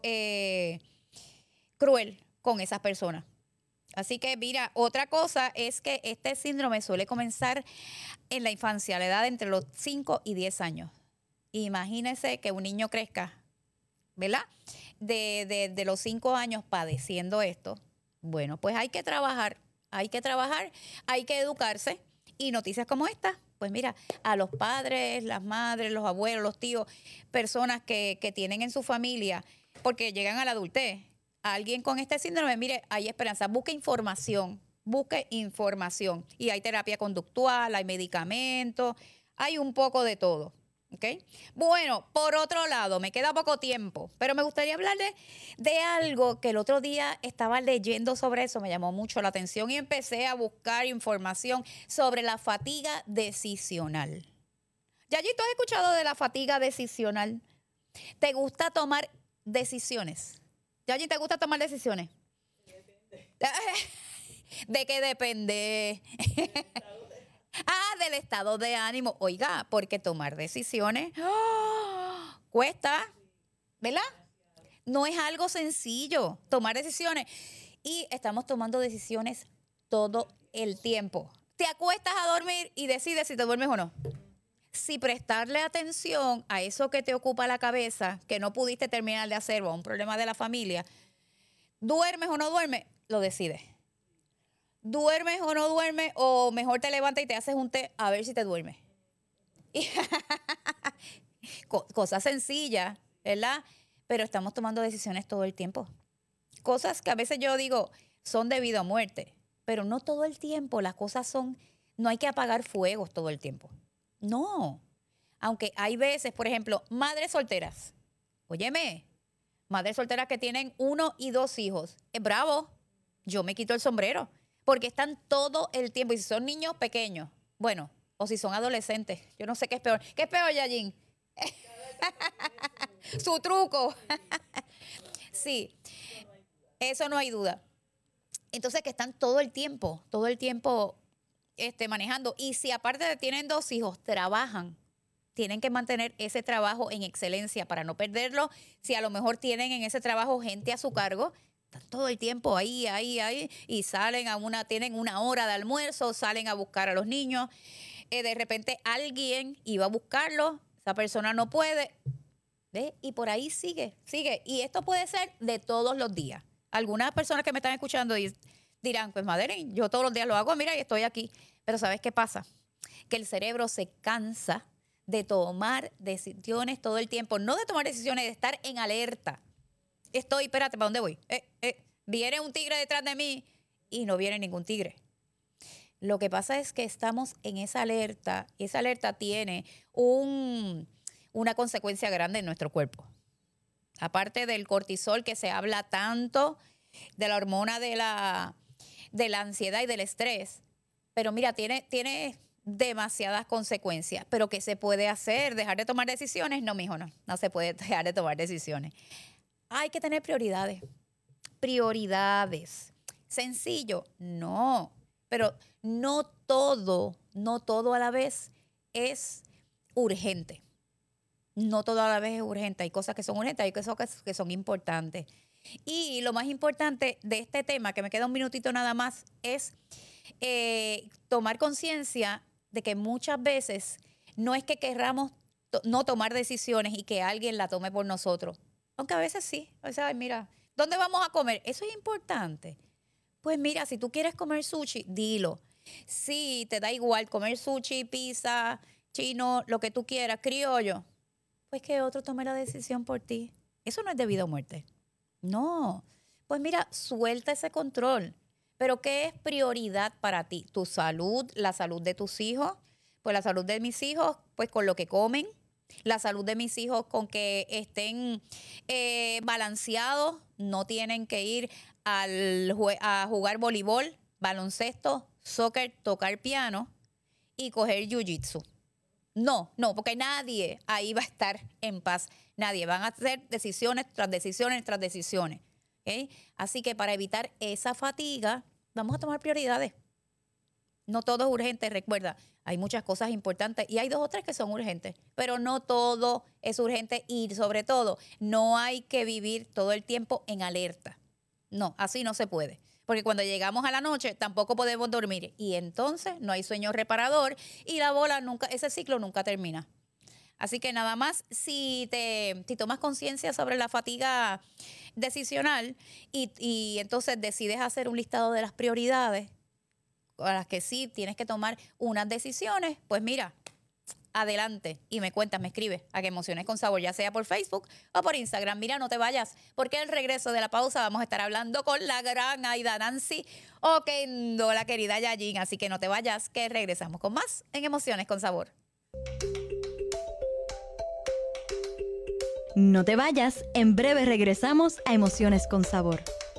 cruel con esas personas. Así que, mira, otra cosa es que este síndrome suele comenzar en la infancia, a la edad de entre los 5 y 10 años. Imagínense que un niño crezca, ¿verdad? De los 5 años padeciendo esto. Bueno, pues hay que trabajar, hay que educarse. Y noticias como esta, pues mira, a los padres, las madres, los abuelos, los tíos, personas que tienen en su familia, porque llegan a la adultez, alguien con este síndrome, mire, hay esperanza, busque información. Y hay terapia conductual, hay medicamentos, hay un poco de todo. ¿Okay? Bueno, por otro lado, me queda poco tiempo, pero me gustaría hablar de algo que el otro día estaba leyendo sobre eso, me llamó mucho la atención y empecé a buscar información sobre la fatiga decisional. Yayi, ¿tú has escuchado de la fatiga decisional? ¿Te gusta tomar decisiones? Yayi, ¿te gusta tomar decisiones? Depende. ¿De qué depende? Del estado de ánimo. Oiga, porque tomar decisiones cuesta, ¿verdad? No es algo sencillo tomar decisiones. Y estamos tomando decisiones todo el tiempo. Te acuestas a dormir y decides si te duermes o no. Si prestarle atención a eso que te ocupa la cabeza, que no pudiste terminar de hacer, o a un problema de la familia, duermes o no duermes, lo decides. ¿Duermes o no duermes? O mejor te levantas y te haces un té a ver si te duermes. Cosas sencillas, ¿verdad? Pero estamos tomando decisiones todo el tiempo. Cosas que a veces yo digo son de vida o muerte, pero no todo el tiempo. Las cosas son, no hay que apagar fuegos todo el tiempo. No. Aunque hay veces, por ejemplo, madres solteras. Óyeme, madres solteras que tienen 1 y 2 hijos. Bravo, yo me quito el sombrero. Porque están todo el tiempo. Y si son niños pequeños, bueno, o si son adolescentes, yo no sé qué es peor. ¿Qué es peor, Yayin? Su truco. Sí, eso no hay duda. Entonces que están todo el tiempo manejando. Y si aparte de tienen 2 hijos, trabajan, tienen que mantener ese trabajo en excelencia para no perderlo. Si a lo mejor tienen en ese trabajo gente a su cargo, están todo el tiempo ahí, y salen tienen 1 hora de almuerzo, salen a buscar a los niños. De repente alguien iba a buscarlos, esa persona no puede, ¿ve? Y por ahí sigue. Y esto puede ser de todos los días. Algunas personas que me están escuchando dirán, pues Madeline, yo todos los días lo hago, mira, y estoy aquí. Pero ¿sabes qué pasa? Que el cerebro se cansa de tomar decisiones todo el tiempo, no de tomar decisiones, de estar en alerta. Espérate, ¿para dónde voy? Viene un tigre detrás de mí y no viene ningún tigre. Lo que pasa es que estamos en esa alerta y esa alerta tiene una consecuencia grande en nuestro cuerpo. Aparte del cortisol que se habla tanto, de la hormona de la ansiedad y del estrés. Pero mira, tiene demasiadas consecuencias. ¿Pero qué se puede hacer? ¿Dejar de tomar decisiones? No, mijo, no se puede dejar de tomar decisiones. Hay que tener prioridades. ¿Sencillo? No. Pero no todo a la vez es urgente. No toda la vez es urgente. Hay cosas que son urgentes, hay cosas que son importantes. Y lo más importante de este tema, que me queda un minutito nada más, es tomar conciencia de que muchas veces no es que querramos no tomar decisiones y que alguien la tome por nosotros. Aunque a veces sí. O sea, mira, ¿dónde vamos a comer? Eso es importante. Pues mira, si tú quieres comer sushi, dilo. Si te da igual comer sushi, pizza, chino, lo que tú quieras, criollo, pues que otro tome la decisión por ti. Eso no es de vida o muerte. No. Pues mira, suelta ese control. Pero ¿qué es prioridad para ti? Tu salud, la salud de tus hijos. Pues la salud de mis hijos, pues con lo que comen. La salud de mis hijos con que estén balanceados. No tienen que ir a jugar voleibol, baloncesto, soccer, tocar piano y coger jiu-jitsu. No, porque nadie ahí va a estar en paz. Nadie. Van a hacer decisiones tras decisiones tras decisiones. ¿Okay? Así que para evitar esa fatiga, vamos a tomar prioridades. No todo es urgente, recuerda. Hay muchas cosas importantes y hay 2 o 3 que son urgentes, pero no todo es urgente y sobre todo no hay que vivir todo el tiempo en alerta. No, así no se puede. Porque cuando llegamos a la noche tampoco podemos dormir y entonces no hay sueño reparador y la bola nunca, ese ciclo nunca termina. Así que nada más si tomas conciencia sobre la fatiga decisional y entonces decides hacer un listado de las prioridades a las que sí tienes que tomar unas decisiones, pues mira, adelante y me cuentas, me escribes a que Emociones con Sabor, ya sea por Facebook o por Instagram. Mira, no te vayas, porque al regreso de la pausa vamos a estar hablando con la gran Aida Nancy Oquendo, la querida Yayin. Así que no te vayas, que regresamos con más en Emociones con Sabor.
No te vayas, en breve regresamos a Emociones con Sabor.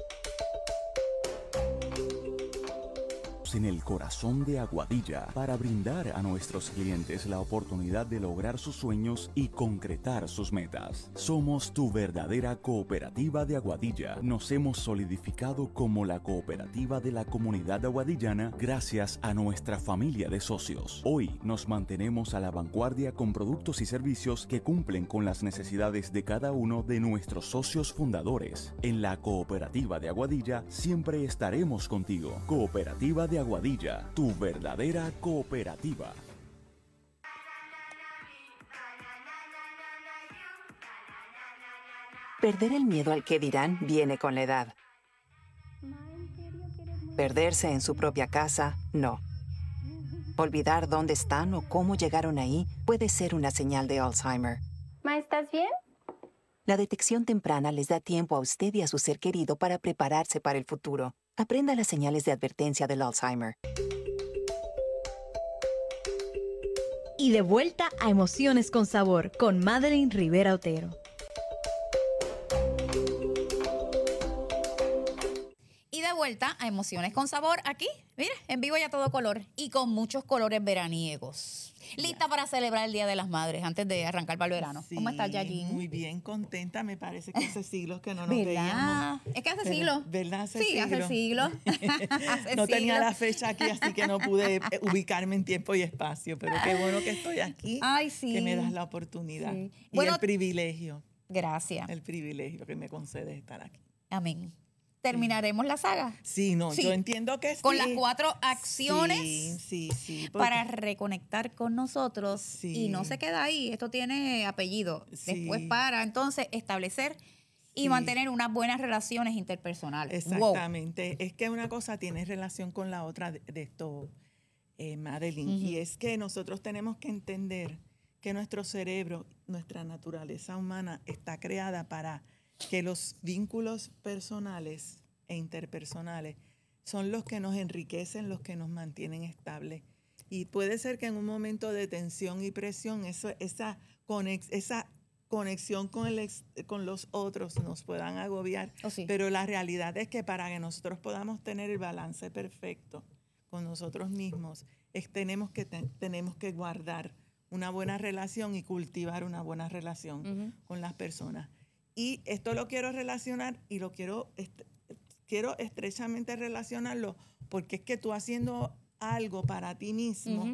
En el corazón de Aguadilla para brindar a nuestros clientes la oportunidad de lograr sus sueños y concretar sus metas. Somos tu verdadera cooperativa de Aguadilla. Nos hemos solidificado como la cooperativa de la comunidad aguadillana gracias a nuestra familia de socios. Hoy nos mantenemos a la vanguardia con productos y servicios que cumplen con las necesidades de cada uno de nuestros socios fundadores. En la cooperativa de Aguadilla siempre estaremos contigo. Cooperativa de Aguadilla, tu verdadera cooperativa.
Perder el miedo al que dirán viene con la edad. Perderse en su propia casa, no. Olvidar dónde están o cómo llegaron ahí puede ser una señal de Alzheimer.
Ma, ¿estás bien?
La detección temprana les da tiempo a usted y a su ser querido para prepararse para el futuro. Aprenda las señales de advertencia del Alzheimer.
Y de vuelta a Emociones con Sabor con Madeline Rivera Otero.
Y de vuelta a Emociones con Sabor aquí, mira, en vivo y a todo color y con muchos colores veraniegos. Lista para celebrar el Día de las Madres antes de arrancar para el verano.
Sí,
¿Cómo estás, Yayin?
Muy bien, contenta. Me parece que hace siglos que no nos
¿Verdad?
veíamos.
Es que hace siglos.
¿Verdad? Hace
Sí, hace siglos.
No tenía la fecha aquí, así que no pude ubicarme en tiempo y espacio. Pero qué bueno que estoy aquí.
Ay, sí.
Que me das la oportunidad.
Sí.
Y
Bueno,
el privilegio.
Gracias.
El privilegio que me concedes estar aquí.
Amén. ¿Terminaremos la saga?
Sí, no,
Sí.
yo entiendo que sí.
Con las 4 acciones
Sí.
para reconectar con nosotros.
Sí.
Y no se queda ahí. Esto tiene apellido.
Sí.
Después para entonces establecer y
Sí.
mantener unas buenas relaciones interpersonales.
Exactamente. Wow. Es que una cosa tiene relación con la otra de esto, Madeline.
Ujú.
Y es que nosotros tenemos que entender que nuestro cerebro, nuestra naturaleza humana está creada para que los vínculos personales e interpersonales son los que nos enriquecen, los que nos mantienen estables. Y puede ser que en un momento de tensión y presión, esa conexión con los otros nos puedan agobiar.
Oh, sí.
Pero la realidad es que para que nosotros podamos tener el balance perfecto con nosotros mismos, tenemos que guardar una buena relación y cultivar una buena relación con las personas. Y esto lo quiero relacionar y lo quiero estrechamente relacionarlo porque es que tú haciendo algo para ti mismo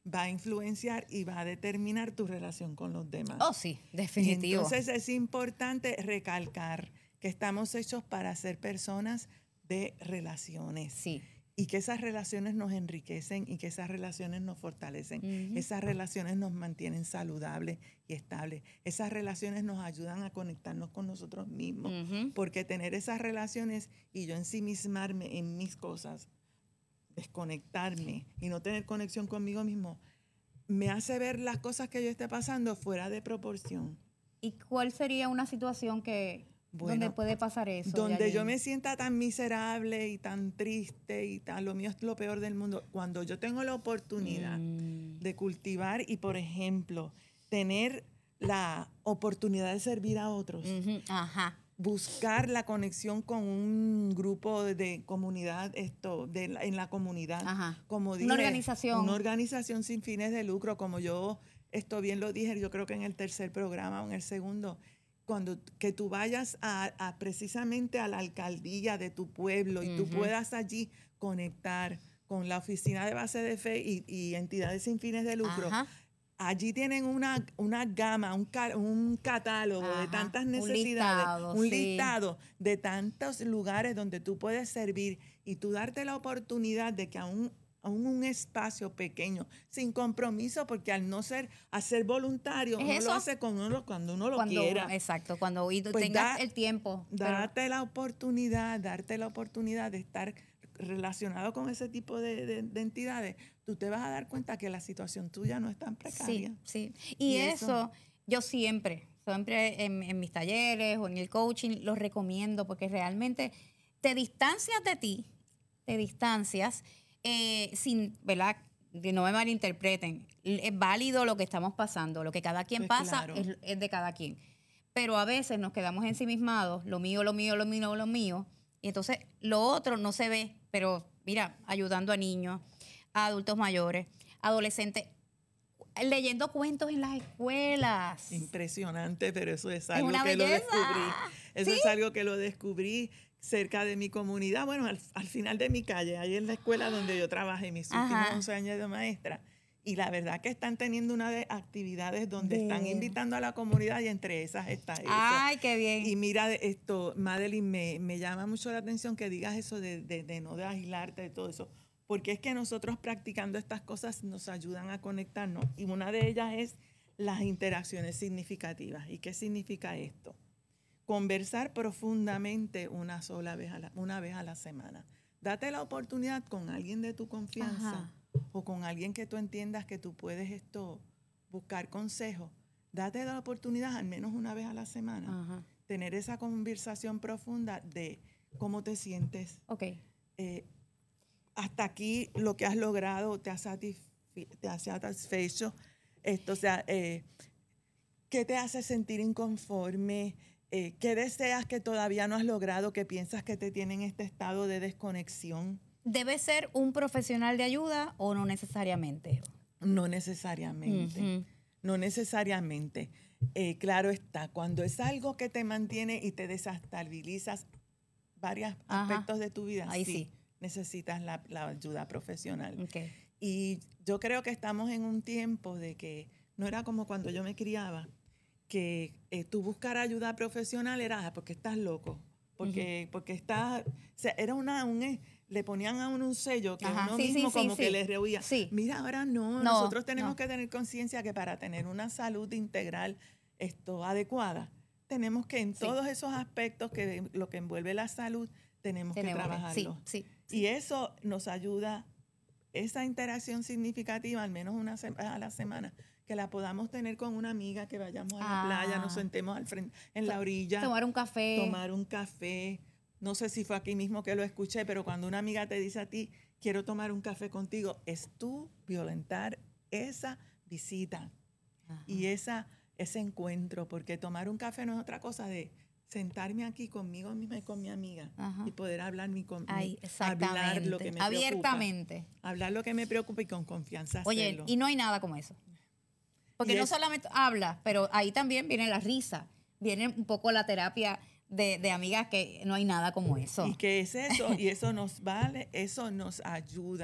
va a influenciar y va a determinar tu relación con los demás.
Oh, sí, definitivo.
Entonces es importante recalcar que estamos hechos para ser personas de relaciones.
Sí.
Y que esas relaciones nos enriquecen y que esas relaciones nos fortalecen. Esas relaciones nos mantienen saludables y estables. Esas relaciones nos ayudan a conectarnos con nosotros mismos. Porque tener esas relaciones y yo ensimismarme en mis cosas, desconectarme y no tener conexión conmigo mismo, me hace ver las cosas que yo esté pasando fuera de proporción.
¿Y cuál sería una situación donde puede pasar eso?
Donde yo me sienta tan miserable y tan triste y tan, lo mío es lo peor del mundo. Cuando yo tengo la oportunidad de cultivar y, por ejemplo, tener la oportunidad de servir a otros, buscar la conexión con un grupo de comunidad, en la comunidad, como dije, una organización sin fines de lucro, como yo, bien lo dije, yo creo que en el tercer programa o en el segundo, que tú vayas precisamente a la alcaldía de tu pueblo y tú puedas allí conectar con la oficina de base de fe y entidades sin fines de lucro. Allí tienen una gama, un catálogo de tantas necesidades, un listado de tantos lugares donde tú puedes servir y tú darte la oportunidad de que aún un espacio pequeño, sin compromiso, porque al no ser voluntario, uno lo hace cuando uno lo quiera.
Exacto, cuando tengas el tiempo.
Darte la oportunidad de estar relacionado con ese tipo de entidades, tú te vas a dar cuenta que la situación tuya no es tan precaria.
Sí. Y eso yo siempre en mis talleres o en el coaching lo recomiendo porque realmente te distancias de ti, sin, ¿verdad? Que no me malinterpreten. Es válido lo que estamos pasando. Lo que cada quien pasa es de cada quien. Pero a veces nos quedamos ensimismados, lo mío. Y entonces lo otro no se ve. Pero mira, ayudando a niños, a adultos mayores, adolescentes, leyendo cuentos en las escuelas.
Impresionante, pero eso es algo
una
que
belleza.
lo descubrí. Eso es algo que lo descubrí cerca de mi comunidad, bueno, al final de mi calle, ahí en la escuela donde yo trabajé mis últimos 11 años de maestra. Y la verdad que están teniendo una de actividades donde están invitando a la comunidad y entre esas está eso.
¡Ay, qué bien!
Y mira, Madeline, me llama mucho la atención que digas eso de no de aislarte de todo eso, porque es que nosotros practicando estas cosas nos ayudan a conectarnos y una de ellas es las interacciones significativas. ¿Y qué significa esto? Conversar profundamente una vez a la semana. Date la oportunidad con alguien de tu confianza o con alguien que tú entiendas que tú puedes buscar consejo. Date la oportunidad al menos una vez a la semana. Tener esa conversación profunda de cómo te sientes. Hasta aquí lo que has logrado te ha satisfecho. ¿Qué te hace sentir inconforme? ¿Qué deseas que todavía no has logrado, que piensas que te tiene en este estado de desconexión?
¿Debe ser un profesional de ayuda o no necesariamente?
No necesariamente. No necesariamente. Claro está, cuando es algo que te mantiene y te desestabilizas varios aspectos de tu vida,
ahí sí
necesitas la ayuda profesional. Y yo creo que estamos en un tiempo de que no era como cuando yo me criaba, que tú buscar ayuda profesional era porque estás loco, porque estás, o sea, era le ponían a uno un sello que uno mismo que le rehuía. Mira, ahora no, nosotros tenemos que tener conciencia que para tener una salud integral adecuada, tenemos que en todos esos aspectos que lo que envuelve la salud, tenemos que trabajarlo. Y eso nos ayuda, esa interacción significativa, al menos una vez a la semana, que la podamos tener con una amiga, que vayamos a la playa, nos sentemos al frente, en la orilla.
Tomar un café.
No sé si fue aquí mismo que lo escuché, pero cuando una amiga te dice a ti, quiero tomar un café contigo, es tú violentar esa visita y ese encuentro, porque tomar un café no es otra cosa de sentarme aquí conmigo misma y con mi amiga y poder hablar lo que me
abiertamente.
Preocupa. Hablar lo que me preocupa y con confianza hacerlo.
Y no hay nada como eso. Porque no solamente habla, pero ahí también viene la risa, viene un poco la terapia de amigas, que no hay nada como eso.
Y que es eso, y eso nos vale, eso nos ayuda.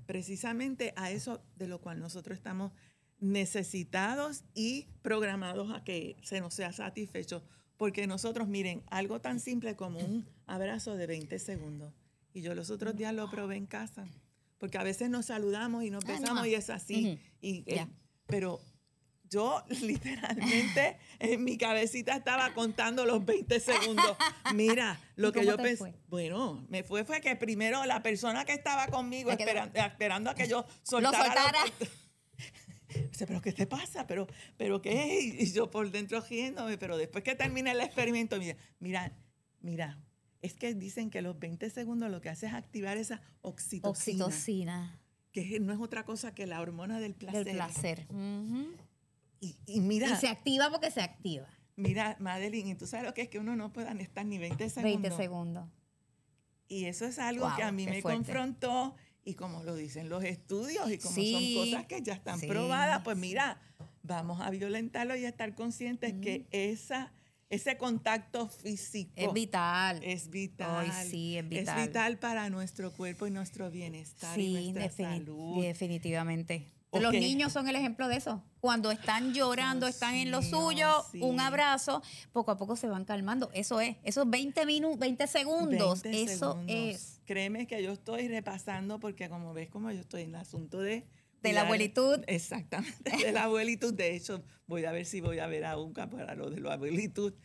precisamente a eso de lo cual nosotros estamos necesitados y programados a que se nos sea satisfecho. Porque nosotros, miren, algo tan simple como un abrazo de 20 segundos. Y yo los otros días lo probé en casa. Porque a veces nos saludamos y nos besamos y es así. Pero yo literalmente en mi cabecita estaba contando los 20 segundos. Mira, lo que yo pensé. Bueno, fue que primero la persona que estaba conmigo esperando a que yo soltara. Dice, ¿pero qué te pasa? ¿Pero qué es? Y yo por dentro riéndome, pero después que termine el experimento, mira, es que dicen que los 20 segundos lo que hace es activar esa oxitocina. Que no es otra cosa que la hormona del placer.
Del placer.
Y mira.
Y se activa porque se activa.
Mira, Madeline, ¿y tú sabes lo que es que uno no pueda estar ni 20 segundos?
20 segundos.
Y eso es algo que a mí me confrontó. Y como lo dicen los estudios y como son cosas que ya están probadas, pues mira, vamos a violentarlo y a estar conscientes que ese contacto físico
es vital.
Es vital.
Ay, sí, es vital.
Es vital para nuestro cuerpo y nuestro bienestar y nuestra salud.
Definitivamente. Los niños son el ejemplo de eso. Cuando están llorando, están en lo suyo, un abrazo, poco a poco se van calmando. Eso es. Esos 20 segundos.
20
eso
segundos.
es.
Créeme que yo estoy repasando porque como ves, como yo estoy en el asunto de
la abuelitud.
Exactamente, de la abuelitud. De hecho, voy a ver si voy a ver a UNCA para lo de la abuelitud.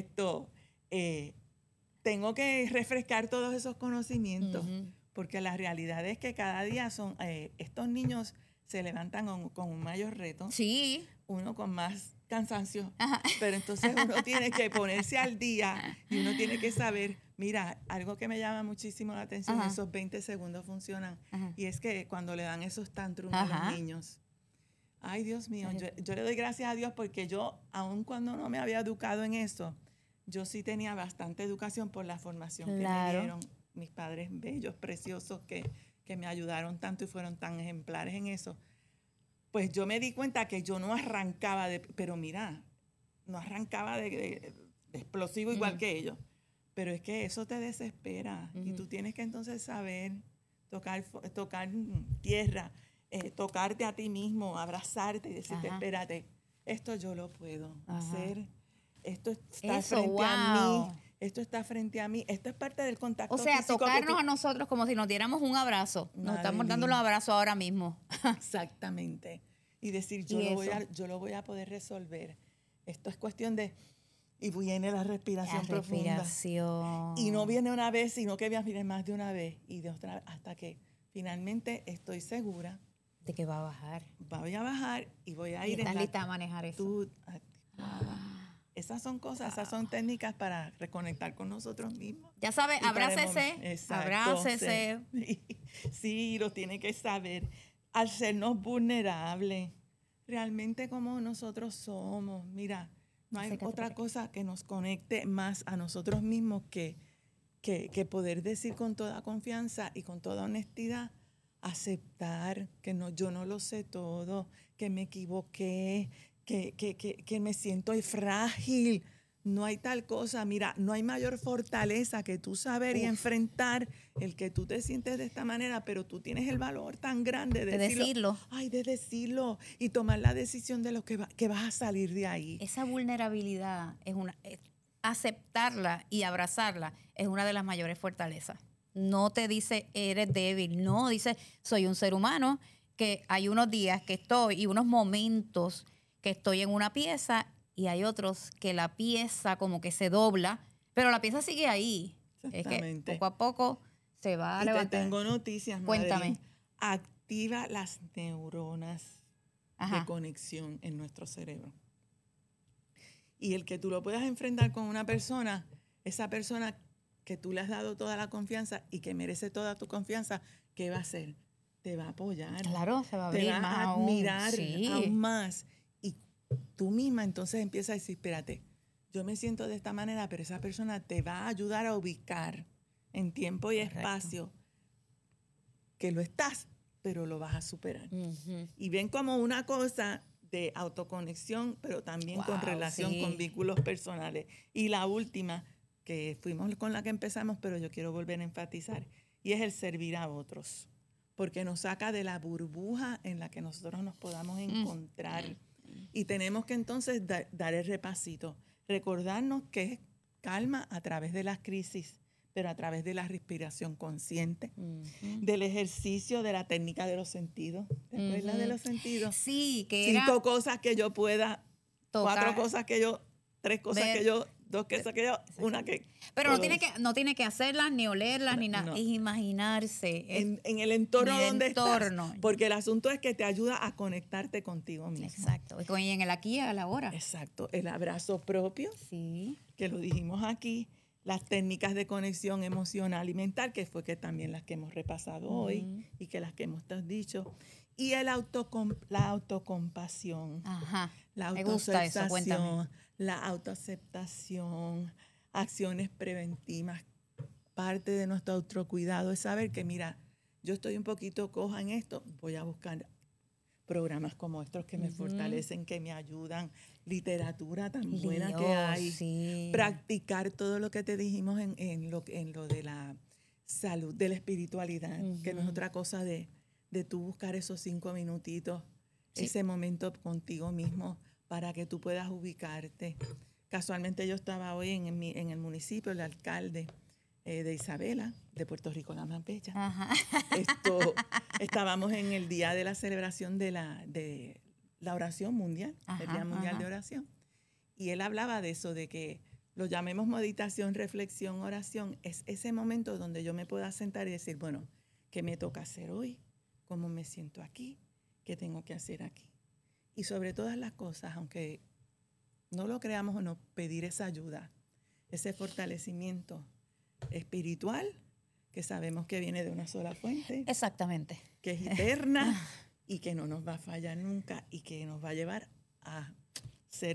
Tengo que refrescar todos esos conocimientos porque la realidad es que cada día estos niños se levantan con un mayor reto.
Sí.
Uno con más cansancio. Pero entonces uno tiene que ponerse al día y uno tiene que saber, mira, algo que me llama muchísimo la atención, esos 20 segundos funcionan. Y es que cuando le dan esos tantrums a los niños, ay Dios mío, yo le doy gracias a Dios porque yo, aun cuando no me había educado en eso, yo sí tenía bastante educación por la formación que me dieron mis padres bellos, preciosos, que me ayudaron tanto y fueron tan ejemplares en eso, pues yo me di cuenta que yo no arrancaba pero mira, no arrancaba de explosivo igual que ellos, pero es que eso te desespera y tú tienes que entonces saber tocar tierra, tocarte a ti mismo, abrazarte y decirte, espérate, esto yo lo puedo hacer, esto está frente a mí. Esto está frente a mí. Esto es parte del contacto físico.
O sea, tocarnos a nosotros como si nos diéramos un abrazo. Nos estamos dando los abrazos ahora mismo.
Exactamente. Y decir, yo lo voy a poder resolver. Esto es cuestión de... Y viene la respiración profunda. Y no viene una vez, sino que viene más de una vez y de otra vez, hasta que finalmente estoy segura
de que va a bajar.
Voy a bajar y voy a ir
en la lista a manejar eso.
Esas son cosas, esas son técnicas para reconectar con nosotros mismos.
Ya sabes, abrácese, abrácese.
Sí, lo tiene que saber. Al sernos vulnerables, realmente como nosotros somos. Mira, no hay otra cosa que nos conecte más a nosotros mismos que poder decir con toda confianza y con toda honestidad, aceptar que yo no lo sé todo, que me equivoqué, que me siento frágil. No hay tal cosa. Mira, no hay mayor fortaleza que tú saber y enfrentar el que tú te sientes de esta manera, pero tú tienes el valor tan grande de decirlo. Ay, de decirlo y tomar la decisión de lo que vas a salir de ahí.
Esa vulnerabilidad aceptarla y abrazarla es una de las mayores fortalezas. No te dice eres débil, no, dice soy un ser humano, que hay unos días que estoy y unos momentos que estoy en una pieza y hay otros que la pieza como que se dobla, pero la pieza sigue ahí.
Exactamente.
Es que poco a poco se va a levantar.
Te tengo noticias,
Cuéntame.
Madeline. Activa las neuronas de conexión en nuestro cerebro. Y el que tú lo puedas enfrentar con una persona, esa persona que tú le has dado toda la confianza y que merece toda tu confianza, ¿qué va a hacer? Te va a apoyar.
Claro, se va a abrir
te va
más
a admirar
aún,
aún más. Y tú misma entonces empiezas a decir, espérate, yo me siento de esta manera, pero esa persona te va a ayudar a ubicar en tiempo y espacio que lo estás, pero lo vas a superar. Y ven como una cosa de autoconexión, pero también con relación con vínculos personales. Y la última, que fuimos con la que empezamos, pero yo quiero volver a enfatizar, y es el servir a otros. porque nos saca de la burbuja en la que nosotros nos podamos encontrar. Y tenemos que entonces dar el repasito, recordarnos que es calma a través de las crisis, pero a través de la respiración consciente, del ejercicio, de la técnica de los sentidos. ¿Te acuerdas de los sentidos?
Sí, que
5 cosas que yo pueda,
tocar,
4 cosas que yo, 3 cosas
ver,
que yo, 2 cosas que yo, una que...
Pero no tiene que hacerlas, ni olerlas, ni nada.
No.
Es imaginarse.
En el entorno
en el
donde
entorno.
estás. Porque el asunto es que te ayuda a conectarte contigo mismo.
Exacto. Y en el aquí y a la hora.
Exacto. El abrazo propio,
Sí.
que lo dijimos aquí. Las técnicas de conexión emocional y mental, que fue que también las que hemos repasado hoy y que las que hemos dicho. Y la autocompasión.
Ajá.
La
Me gusta eso, cuéntame.
autoaceptación, la autoaceptación, acciones preventivas. Parte de nuestro autocuidado es saber que, mira, yo estoy un poquito coja en esto, voy a buscar programas como estos que me fortalecen, que me ayudan, literatura tan buena que hay,
sí.
Practicar todo lo que te dijimos en lo de la salud, de la espiritualidad, que no es otra cosa de tú buscar esos 5 minutitos, ese momento contigo mismo para que tú puedas ubicarte. Casualmente yo estaba hoy en el municipio, el alcalde de Isabela, de Puerto Rico, la más bella.
Ajá.
Estábamos en el día de la celebración de la oración mundial, el Día Mundial de Oración. Y él hablaba de eso, de que lo llamemos meditación, reflexión, oración. Es ese momento donde yo me pueda sentar y decir, bueno, ¿qué me toca hacer hoy? ¿Cómo me siento aquí? ¿Qué tengo que hacer aquí? Y sobre todas las cosas, aunque no lo creamos o no, pedir esa ayuda, ese fortalecimiento espiritual, que sabemos que viene de una sola fuente.
Exactamente.
Que es eterna y que no nos va a fallar nunca y que nos va a llevar a ser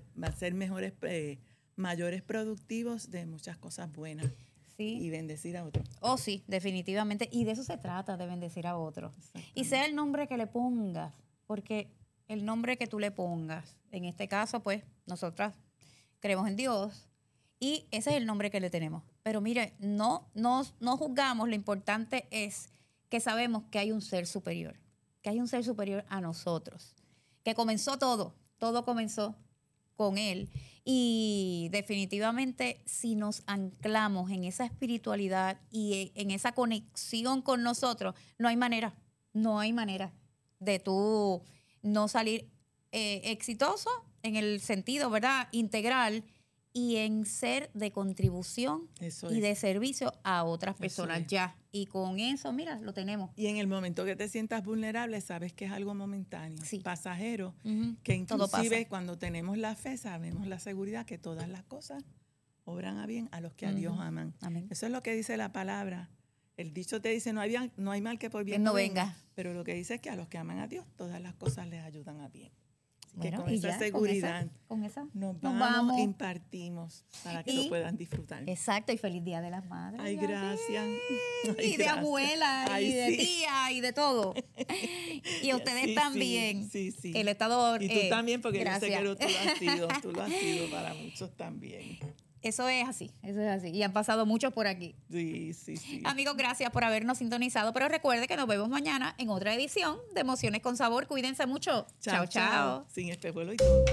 mayores productivos de muchas cosas buenas.
Sí.
Y bendecir a otros.
Oh, sí, definitivamente. Y de eso se trata, de bendecir a otros. Y sea el nombre que le pongas, porque el nombre que tú le pongas, en este caso, pues, nosotras creemos en Dios y ese es el nombre que le tenemos. Pero mire, no juzgamos, lo importante es que sabemos que hay un ser superior, a nosotros, que comenzó todo comenzó con Él. Y definitivamente si nos anclamos en esa espiritualidad y en esa conexión con nosotros, no hay manera de tú no salir exitoso en el sentido, ¿verdad?, integral y en ser de contribución y de servicio a otras personas ya. Y con eso, mira, lo tenemos.
Y en el momento que te sientas vulnerable, sabes que es algo momentáneo, pasajero, que inclusive cuando tenemos la fe, sabemos la seguridad que todas las cosas obran a bien a los que a Dios aman.
Amén.
Eso es lo que dice la palabra. El dicho te dice, no hay mal que por bien
no venga.
Pero lo que dice es que a los que aman a Dios, todas las cosas les ayudan a bien.
Bueno,
que con esa seguridad
con esa
nos vamos, impartimos para que lo puedan disfrutar.
Exacto, y feliz Día de las Madres.
Ay, gracias.
Y de abuela, y de tía, y de todo. Y a ustedes también.
Sí.
El Estado.
Y tú también, porque
gracias.
yo sé que tú lo has sido para muchos también.
Eso es así. Y han pasado muchos por aquí.
Sí.
Amigos, gracias por habernos sintonizado. Pero recuerde que nos vemos mañana en otra edición de Emociones con Sabor. Cuídense mucho. Chao.
Sin espejuelo y todo.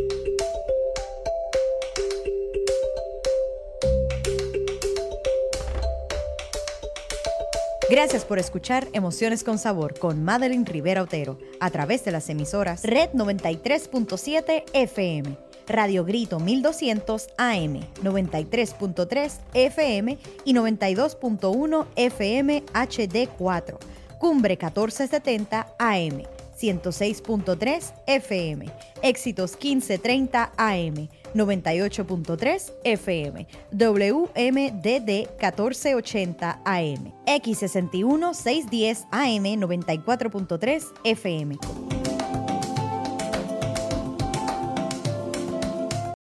Gracias por escuchar Emociones con Sabor con Madeline Rivera Otero a través de las emisoras Red 93.7 FM, Radio Grito 1200 AM, 93.3 FM y 92.1 FM HD4, Cumbre 1470 AM, 106.3 FM, Éxitos 1530 AM, 98.3 FM, WMDD 1480 AM, X61 610 AM, 94.3 FM.